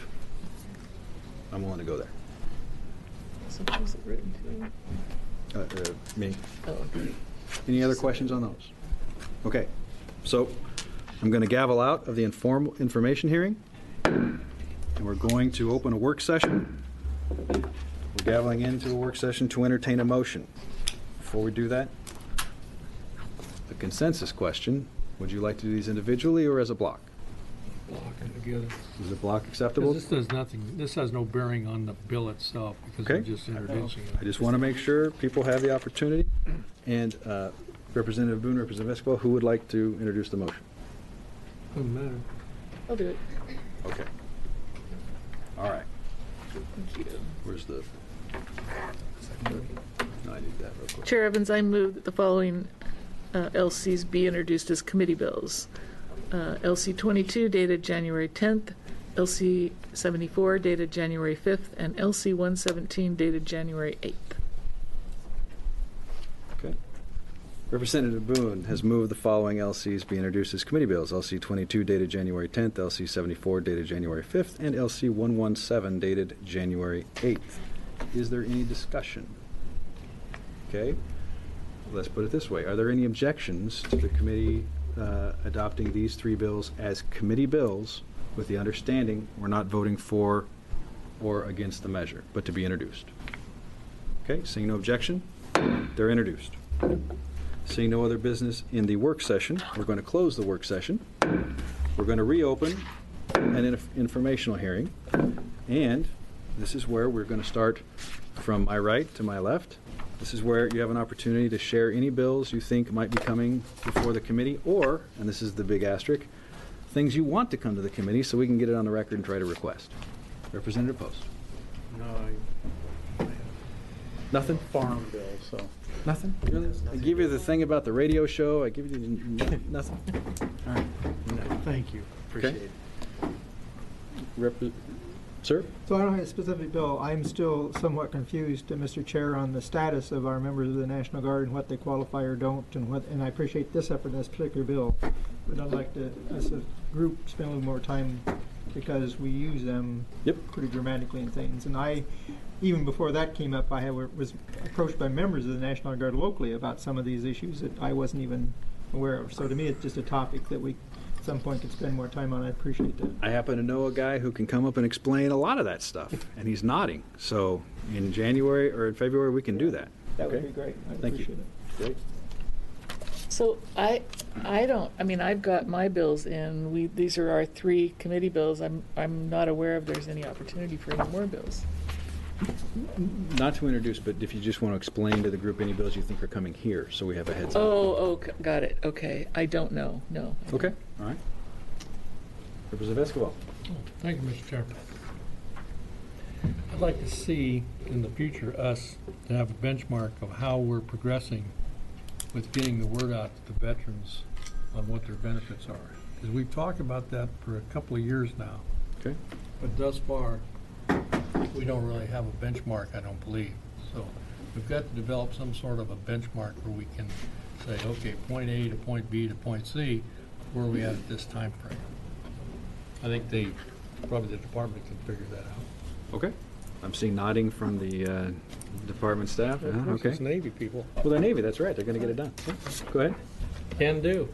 [SPEAKER 1] I'm willing to go there.
[SPEAKER 15] So who's it written to?
[SPEAKER 1] Uh, uh, me.
[SPEAKER 15] Oh, okay.
[SPEAKER 1] Any other questions on those? Okay, so I'm going to gavel out of the informal information hearing, and we're going to open a work session. We're gaveling into a work session to entertain a motion. Before we do that, the consensus question, would you like to do these individually or as a block?
[SPEAKER 6] Block them together.
[SPEAKER 1] Is a block acceptable?
[SPEAKER 6] Because this does nothing, this has no bearing on the bill itself, because we're
[SPEAKER 1] Okay.
[SPEAKER 6] just introducing
[SPEAKER 1] I
[SPEAKER 6] it.
[SPEAKER 1] just want to make sure people have the opportunity. And uh, Representative Boone, Representative Escobar, who would like to introduce the motion?
[SPEAKER 6] Doesn't matter.
[SPEAKER 15] I'll do it.
[SPEAKER 1] Okay. All right.
[SPEAKER 15] Thank you.
[SPEAKER 1] Where's the? No, I need that real quick.
[SPEAKER 15] Chair Evans, I move that the following uh, L Cs be introduced as committee bills. Uh, L C twenty-two dated January tenth, L C seventy-four dated January fifth, and L C one seventeen dated January eighth.
[SPEAKER 1] Okay. Representative Boone has moved the following L Cs be introduced as committee bills. L C twenty-two dated January tenth, L C seventy-four dated January fifth, and L C one seventeen dated January eighth. Is there any discussion? Okay. Let's put it this way. Are there any objections to the committee uh, adopting these three bills as committee bills with the understanding we're not voting for or against the measure, but to be introduced? Okay, seeing no objection, they're introduced. Seeing no other business in the work session, we're going to close the work session. We're going to reopen an inf- informational hearing, and this is where we're going to start from my right to my left. This is where you have an opportunity to share any bills you think might be coming before the committee, or, and this is the big asterisk, things you want to come to the committee so we can get it on the record and try to request. Representative Post.
[SPEAKER 8] No, I, I
[SPEAKER 1] Nothing?
[SPEAKER 8] farm bill, so.
[SPEAKER 1] Nothing? Really? I give you the thing about the radio show. I give you the, nothing. All right.
[SPEAKER 8] No, thank you. Appreciate
[SPEAKER 1] Okay.
[SPEAKER 8] it.
[SPEAKER 1] Rep- Sir?
[SPEAKER 3] So I don't have a specific bill. I'm still somewhat confused, uh, Mister Chair, on the status of our members of the National Guard and what they qualify or don't, and what. And I appreciate this effort in this particular bill, but I'd like to, as a group, spend a little more time because we use them
[SPEAKER 1] Yep.
[SPEAKER 3] pretty dramatically in things. And I, even before that came up, I have, was approached by members of the National Guard locally about some of these issues that I wasn't even aware of. So to me, it's just a topic that we, at some point, could spend more time on. I appreciate that.
[SPEAKER 1] I happen to know a guy who can come up and explain a lot of that stuff, and he's nodding. So in January or in February, we can do that.
[SPEAKER 3] That would
[SPEAKER 1] Okay?
[SPEAKER 3] be great. I
[SPEAKER 1] Thank
[SPEAKER 3] appreciate
[SPEAKER 1] you.
[SPEAKER 3] it.
[SPEAKER 1] Great.
[SPEAKER 15] So I, I don't, I mean, I've got my bills in. We, these are our three committee bills. I'm, I'm not aware if there's any opportunity for any more bills.
[SPEAKER 1] Not to introduce, but if you just want to explain to the group any bills you think are coming here, so we have a heads up.
[SPEAKER 15] Oh, oh, c- got it. Okay. I don't know. No.
[SPEAKER 1] Okay, all right. Representative Escobar.
[SPEAKER 6] Oh, thank you, Mister Chair. I'd like to see in the future us to have a benchmark of how we're progressing with getting the word out to the veterans on what their benefits are. Because we've talked about that for a couple of years now.
[SPEAKER 1] Okay.
[SPEAKER 6] But thus far, we don't really have a benchmark, I don't believe. So we've got to develop some sort of a benchmark where we can say, okay, point A to point B to point C, where are we at at this time frame? I think they, probably the department can figure that out.
[SPEAKER 1] Okay. I'm seeing nodding from the uh, department staff.
[SPEAKER 6] Of
[SPEAKER 1] Uh,
[SPEAKER 6] course,
[SPEAKER 1] okay.
[SPEAKER 6] it's Navy people.
[SPEAKER 1] Well, they're Navy, that's right. They're going to get it done. Yeah. Go ahead.
[SPEAKER 6] Can do.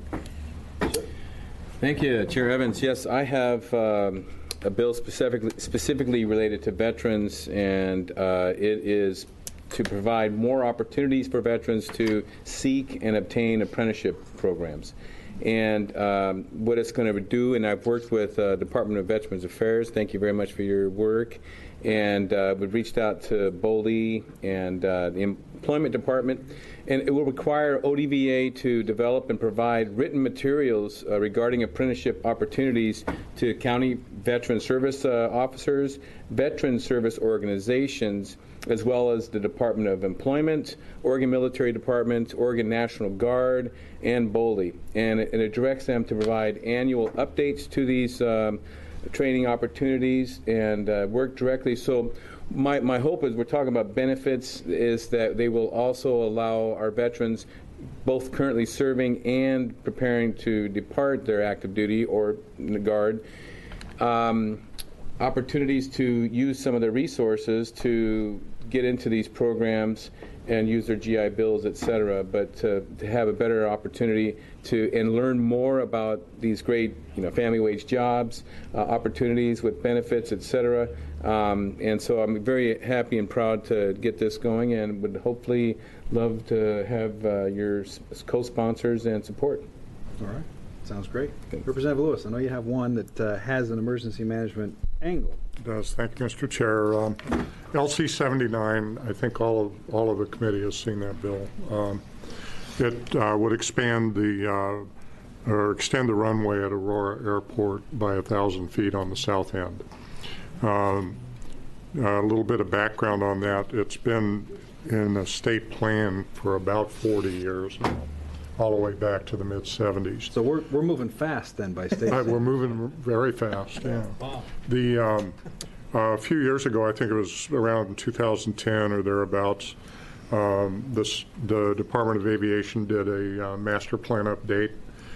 [SPEAKER 16] Thank you, Chair Evans. Yes, I have um, a bill specifically specifically related to veterans, and uh, it is to provide more opportunities for veterans to seek and obtain apprenticeship programs. And um, what it's going to do, and I've worked with uh, Department of Veterans Affairs. Thank you very much for your work. And uh, we've reached out to BOLI and uh, the Employment Department, and it will require O D V A to develop and provide written materials uh, regarding apprenticeship opportunities to county veteran service uh, officers, veteran service organizations, as well as the Department of Employment, Oregon Military Department, Oregon National Guard, and BOLI. And it, and it directs them to provide annual updates to these um, training opportunities and uh, work directly. So my, my hope is we're talking about benefits is that they will also allow our veterans, both currently serving and preparing to depart their active duty or in the Guard, um, opportunities to use some of their resources to get into these programs and use their G I Bills, et cetera, but to, to have a better opportunity to and learn more about these great, you know, family wage jobs, uh, opportunities with benefits, et cetera. Um, and so I'm very happy and proud to get this going, and would hopefully love to have uh, your co-sponsors and support.
[SPEAKER 1] All right. Sounds great. Representative Lewis, I know you have one that uh, has an emergency management angle.
[SPEAKER 7] It does. Thank you, Mister Chair. Um, L C seventy-nine, I think all of all of the committee has seen that bill. Um, it uh, would expand the uh, or extend the runway at Aurora Airport by a thousand feet on the south end. Um, a little bit of background on that. It's been in a state plan for about forty years now, all the way back to the mid seventies.
[SPEAKER 1] So we're we're moving fast then by state.
[SPEAKER 7] Right, we're moving very fast. Yeah.
[SPEAKER 6] Wow.
[SPEAKER 7] The um, uh, a few years ago, I think it was around two thousand ten or thereabouts. Um, this the Department of Aviation did a uh, master plan update.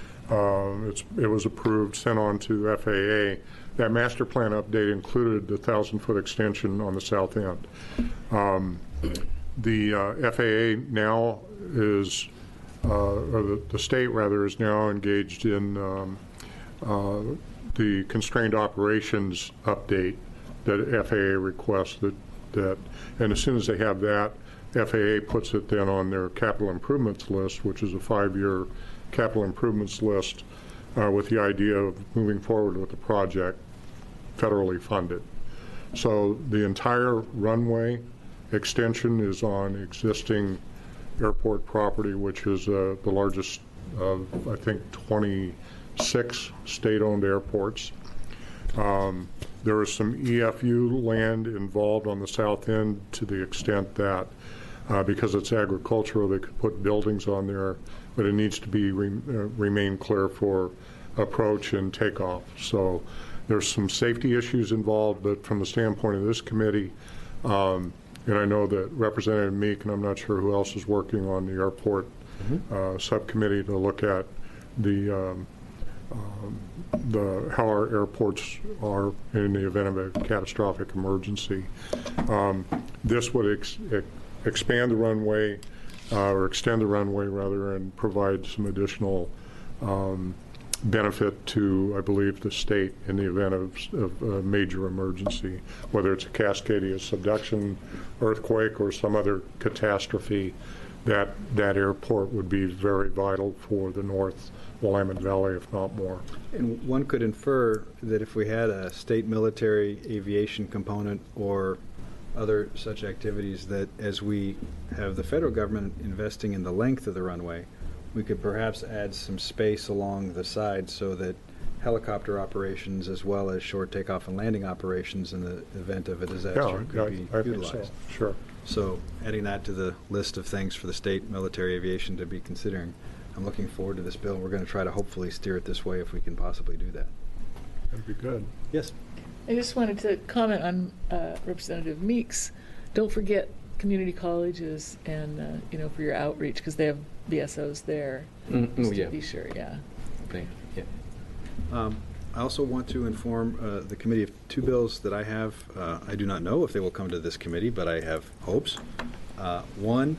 [SPEAKER 7] Uh, it's, it was approved, sent on to F A A. That master plan update included the thousand-foot extension on the south end. Um, the uh, F A A now is. Uh, or the, the state, rather, is now engaged in um, uh, the constrained operations update that F A A requests. That, that, and as soon as they have that, F A A puts it then on their capital improvements list, which is a five-year capital improvements list uh, with the idea of moving forward with the project federally funded. So the entire runway extension is on existing airport property, which is uh, the largest of, I think, twenty-six state-owned airports. Um, there is some E F U land involved on the south end to the extent that, uh, because it's agricultural, they could put buildings on there, but it needs to be re- uh, remain clear for approach and takeoff. So there's some safety issues involved, but from the standpoint of this committee, um, and I know that Representative Meek, and I'm not sure who else is working on the airport mm-hmm. uh, subcommittee to look at the, um, um, the how our airports are in the event of a catastrophic emergency. Um, this would ex- ex- expand the runway, uh, or extend the runway rather, and provide some additional um, benefit to, I believe, the state in the event of, of a major emergency, whether it's a Cascadia subduction, earthquake, or some other catastrophe that, that airport would be very vital for the North Willamette Valley, if not more.
[SPEAKER 1] And one could infer that if we had a state military aviation component or other such activities, that as we have the federal government investing in the length of the runway, we could perhaps add some space along the side so that helicopter operations as well as short takeoff and landing operations in the event of a disaster
[SPEAKER 7] Yeah,
[SPEAKER 1] could
[SPEAKER 7] I-
[SPEAKER 1] be
[SPEAKER 7] I think
[SPEAKER 1] utilized.
[SPEAKER 7] so, sure.
[SPEAKER 1] So adding that to the list of things for the state military aviation to be considering, I'm looking forward to this bill. We're going to try to hopefully steer it this way if we can possibly do that.
[SPEAKER 7] That'd be good.
[SPEAKER 1] Yes.
[SPEAKER 15] I just wanted to comment on uh, Representative Meeks. Don't forget community colleges and, uh, you know, for your outreach, because they have B S Os there.
[SPEAKER 16] Mm, oh,
[SPEAKER 15] Just to
[SPEAKER 16] yeah.
[SPEAKER 15] be sure, yeah.
[SPEAKER 16] Thank you.
[SPEAKER 1] Um, I also want to inform uh, the committee of two bills that I have. Uh, I do not know if they will come to this committee, but I have hopes. Uh, One,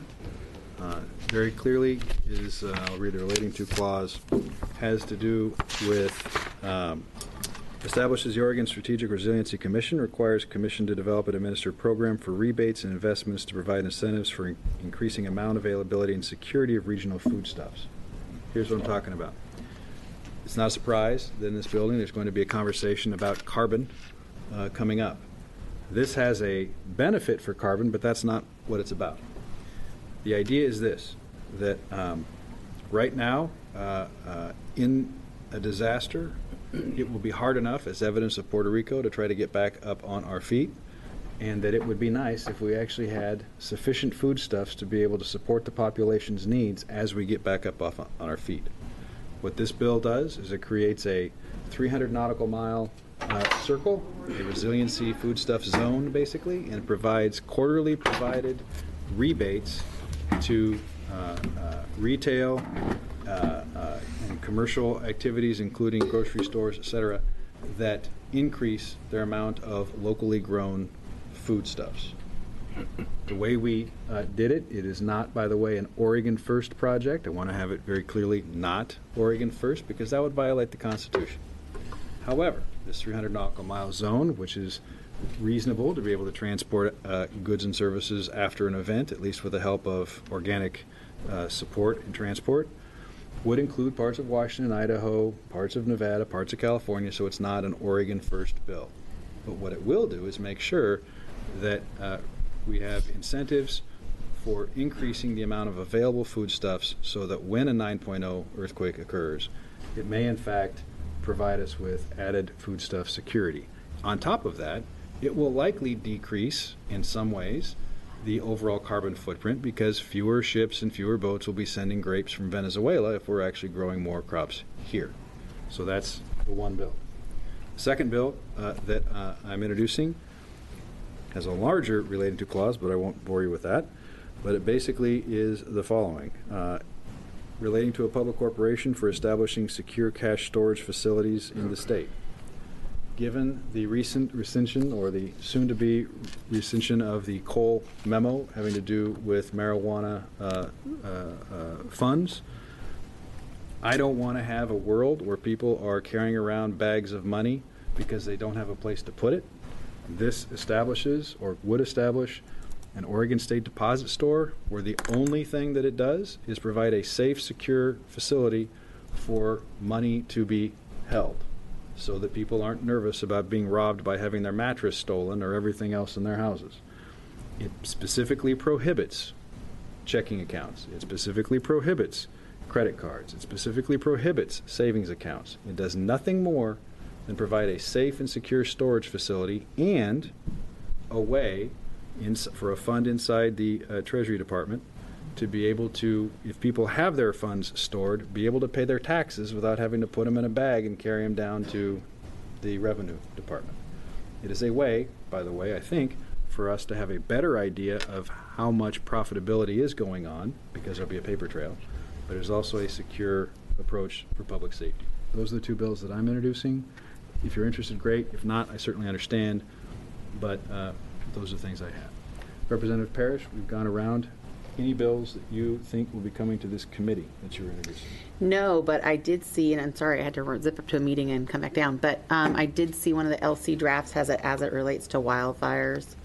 [SPEAKER 1] uh, very clearly, is, uh, I'll read the relating to clause, has to do with um, establishes the Oregon Strategic Resiliency Commission, requires commission to develop and administer a program for rebates and investments to provide incentives for in- increasing amount, availability, and security of regional foodstuffs. Here's what I'm talking about. It's not a surprise that in this building there's going to be a conversation about carbon uh, coming up. This has a benefit for carbon, but that's not what it's about. The idea is this, that um, right now, uh, uh, in a disaster, it will be hard enough, as evidence of Puerto Rico, to try to get back up on our feet, and that it would be nice if we actually had sufficient foodstuffs to be able to support the population's needs as we get back up off on our feet. What this bill does is it creates a three hundred nautical mile uh, circle, a resiliency foodstuff zone, basically, and provides quarterly provided rebates to uh, uh, retail uh, uh, and commercial activities, including grocery stores, et cetera, that increase their amount of locally grown foodstuffs. The way we uh, did it, it is not, by the way, an Oregon First project. I want to have it very clearly not Oregon First, because that would violate the Constitution. However, this three hundred nautical mile zone, which is reasonable to be able to transport uh, goods and services after an event, at least with the help of organic uh, support and transport, would include parts of Washington, Idaho, parts of Nevada, parts of California, so it's not an Oregon First bill. But what it will do is make sure that uh, we have incentives for increasing the amount of available foodstuffs so that when a nine point oh earthquake occurs, it may in fact provide us with added foodstuff security. On top of that, it will likely decrease in some ways the overall carbon footprint, because fewer ships and fewer boats will be sending grapes from Venezuela if we're actually growing more crops here. So that's the one bill. The second bill uh, that uh, I'm introducing has a larger relating to clause, but I won't bore you with that. But it basically is the following. Uh, relating to a public corporation for establishing secure cash storage facilities in the state. Given the recent rescission, or the soon-to-be rescission of the Cole memo having to do with marijuana uh, uh, uh, funds, I don't want to have a world where people are carrying around bags of money because they don't have a place to put it. This establishes, or would establish, an Oregon State Deposit Store where the only thing that it does is provide a safe, secure facility for money to be held, so that people aren't nervous about being robbed by having their mattress stolen or everything else in their houses. It specifically prohibits checking accounts. It specifically prohibits credit cards. It specifically prohibits savings accounts. It does nothing more than provide a safe and secure storage facility and a way in, for a fund inside the uh, Treasury Department to be able to, if people have their funds stored, be able to pay their taxes without having to put them in a bag and carry them down to the Revenue Department. It is a way, by the way, I think, for us to have a better idea of how much profitability is going on, because there'll be a paper trail, but there's also a secure approach for public safety. Those are the two bills that I'm introducing. If you're interested, great. If not, I certainly understand, but uh, those are the things I have. Representative Parrish, we've gone around. Any bills that you think will be coming to this committee that you're introducing?
[SPEAKER 5] No, but I did see, and I'm sorry I had to zip up to a meeting and come back down, but um, I did see one of the L C drafts has it as it relates to wildfires.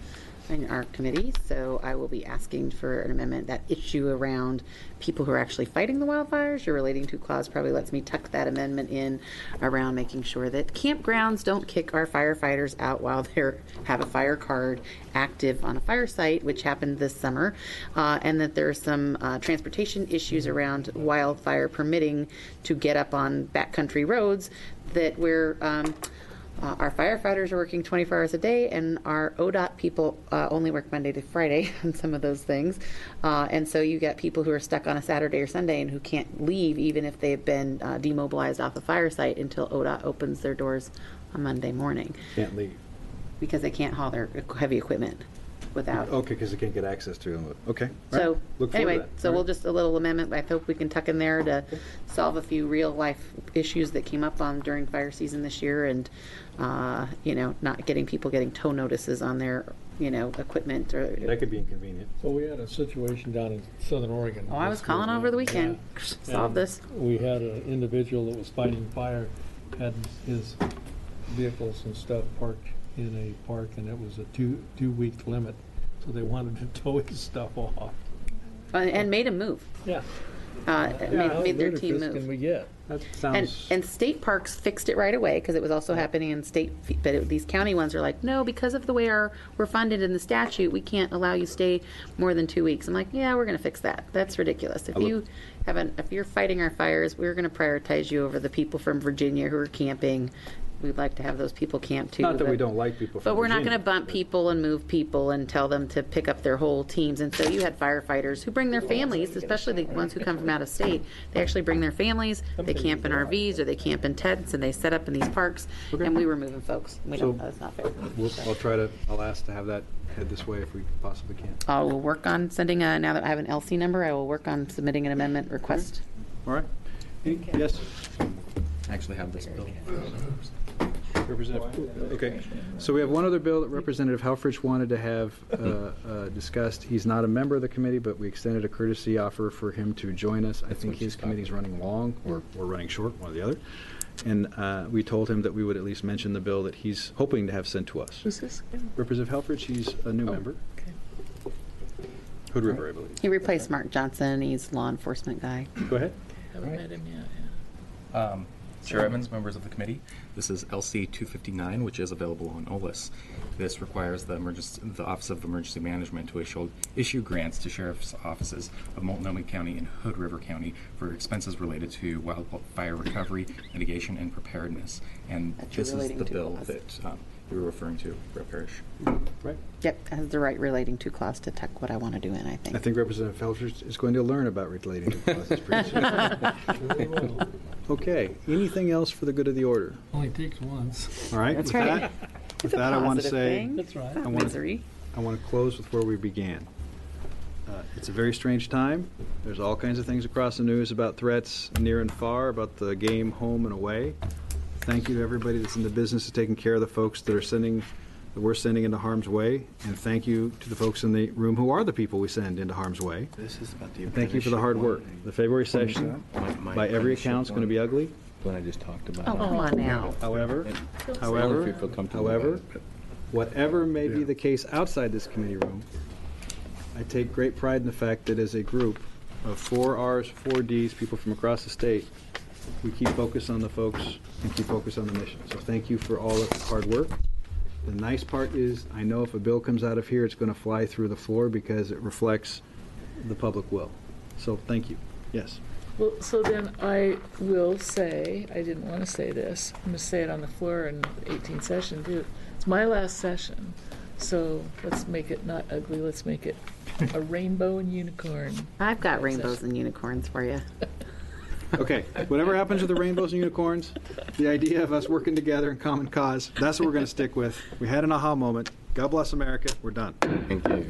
[SPEAKER 5] in our committee, so I will be asking for an amendment. That issue around people who are actually fighting the wildfires, your relating to clause probably lets me tuck that amendment in around making sure that campgrounds don't kick our firefighters out while they have a fire card active on a fire site, which happened this summer, uh, and that there are some uh, transportation issues around wildfire permitting to get up on backcountry roads that we're um, Uh, our firefighters are working twenty-four hours a day, and our O D O T people uh, only work Monday to Friday on some of those things. Uh, and so you get people who are stuck on a Saturday or Sunday and who can't leave even if they've been uh, demobilized off a fire site until O D O T opens their doors on Monday morning.
[SPEAKER 1] Can't leave.
[SPEAKER 5] Because they can't haul their heavy equipment without.
[SPEAKER 1] Okay, because they can't get access to them. Okay.
[SPEAKER 5] So
[SPEAKER 1] Right. Look forward
[SPEAKER 5] anyway,
[SPEAKER 1] to that.
[SPEAKER 5] so
[SPEAKER 1] All
[SPEAKER 5] we'll
[SPEAKER 1] right.
[SPEAKER 5] just a little amendment. I hope we can tuck in there to solve a few real life issues that came up on during fire season this year, and uh, you know, not getting people getting tow notices on their you know equipment or.
[SPEAKER 1] That could be inconvenient.
[SPEAKER 6] Well, we had a situation down in Southern Oregon.
[SPEAKER 5] Oh, I was calling over the weekend.
[SPEAKER 6] Yeah.
[SPEAKER 5] Solve
[SPEAKER 6] And
[SPEAKER 5] this.
[SPEAKER 6] We had an individual that was fighting fire, had his vehicles and stuff parked in a park, and it was a two two week limit, so they wanted to tow his stuff off.
[SPEAKER 5] Uh, and made him move.
[SPEAKER 6] Yeah.
[SPEAKER 5] Uh,
[SPEAKER 6] Yeah,
[SPEAKER 5] made,
[SPEAKER 6] how
[SPEAKER 5] made their team
[SPEAKER 6] ludicrous
[SPEAKER 5] move.
[SPEAKER 6] can we get?
[SPEAKER 1] That
[SPEAKER 5] And,
[SPEAKER 1] sounds.
[SPEAKER 5] and state parks fixed it right away because it was also happening in state, but it, these county ones are like, no, because of the way our we're funded in the statute, we can't allow you stay more than two weeks. I'm like, yeah, we're going to fix that. That's ridiculous. If
[SPEAKER 1] I look-
[SPEAKER 5] you haven't, if you're fighting our fires, we're going to prioritize you over the people from Virginia who are camping. We'd like to have those people camp too.
[SPEAKER 1] Not that we
[SPEAKER 5] but-
[SPEAKER 1] don't like people from
[SPEAKER 5] But we're not
[SPEAKER 1] Virginia.
[SPEAKER 5] going to bump people and move people and tell them to pick up their whole teams. And so you had firefighters who bring their families, especially the ones who come from out of state. They actually bring their families. They camp in R Vs or they camp in tents and they set up in these parks.
[SPEAKER 1] Okay.
[SPEAKER 5] And we were moving folks. We
[SPEAKER 1] So-
[SPEAKER 5] don't. That's not fair.
[SPEAKER 1] We'll, I'll try to. I'll ask to have that head this way if we possibly can.
[SPEAKER 5] I will work on sending a. Now that I have an L C number, I will work on submitting an amendment request.
[SPEAKER 1] All right. Any- Yes.
[SPEAKER 14] I actually have this bill.
[SPEAKER 1] Representative, okay. So we have one other bill that Representative Helfrich wanted to have uh, uh, discussed. He's not a member of the committee, but we extended a courtesy offer for him to join us. I think his committee's running long or, or running short, one or the other. And uh, we told him that we would at least mention the bill that he's hoping to have sent to us.
[SPEAKER 15] Who's this?
[SPEAKER 1] Representative Helfrich, he's a new member.
[SPEAKER 15] Okay.
[SPEAKER 1] Hood River, I believe.
[SPEAKER 5] He replaced Mark Johnson. He's a law enforcement guy.
[SPEAKER 1] Go ahead.
[SPEAKER 15] Haven't met him yet.
[SPEAKER 14] Um, Chair Evans, members of the committee, this is L C two fifty-nine, which is available on O L I S. This requires the, emergency, the Office of Emergency Management to issue, issue grants to sheriff's offices of Multnomah County and Hood River County for expenses related to wildfire recovery, mitigation, and preparedness. And
[SPEAKER 5] That's
[SPEAKER 14] this is
[SPEAKER 5] relating
[SPEAKER 14] the
[SPEAKER 5] to
[SPEAKER 14] bill
[SPEAKER 5] clause.
[SPEAKER 14] that um, you were referring to, Rep. Parrish.
[SPEAKER 1] Right.
[SPEAKER 5] Yep, has the right relating to clause to tuck what I want to do in. I think.
[SPEAKER 1] I think Representative Helfrich is going to learn about relating to clauses pretty soon. Okay. Anything else for the good of the order?
[SPEAKER 6] Only takes once.
[SPEAKER 1] All right.
[SPEAKER 5] That's
[SPEAKER 1] with
[SPEAKER 5] right.
[SPEAKER 1] That,
[SPEAKER 5] It's
[SPEAKER 1] with
[SPEAKER 5] a
[SPEAKER 1] that, I want to
[SPEAKER 5] positive
[SPEAKER 1] say
[SPEAKER 5] thing.
[SPEAKER 6] That's right.
[SPEAKER 5] It's not
[SPEAKER 1] I wanna-
[SPEAKER 5] misery.
[SPEAKER 1] I want to close with where we began. Uh, it's a very strange time. There's all kinds of things across the news about threats near and far, about the game home and away. Thank you to everybody that's in the business of taking care of the folks that are sending, that we're sending into harm's way. And thank you to the folks in the room who are the people we send into harm's way.
[SPEAKER 8] This is about the.
[SPEAKER 1] And thank you for the hard work. The February session, by every account, is going to be ugly.
[SPEAKER 8] What I just talked about.
[SPEAKER 5] Oh, come on now.
[SPEAKER 1] However,
[SPEAKER 8] Only
[SPEAKER 1] however,
[SPEAKER 8] if you feel comfortable
[SPEAKER 1] however,
[SPEAKER 8] about it,
[SPEAKER 1] whatever may be the case outside this committee room, I take great pride in the fact that as a group of four R's, four D's, people from across the state, we keep focus on the folks and keep focus on the mission. So thank you for all of the hard work. The nice part is, I know if a bill comes out of here, it's going to fly through the floor because it reflects the public will. So thank you. Yes.
[SPEAKER 15] Well, so then I will say, I didn't want to say this, I'm going to say it on the floor in eighteenth session too. It's my last session, so let's make it not ugly, let's make it a rainbow and unicorn.
[SPEAKER 5] I've got rainbows and unicorns for you.
[SPEAKER 1] Okay, whatever happens with the rainbows and unicorns, the idea of us working together in common cause, that's what we're going to stick with. We had an aha moment. God bless America. We're done.
[SPEAKER 8] Thank you.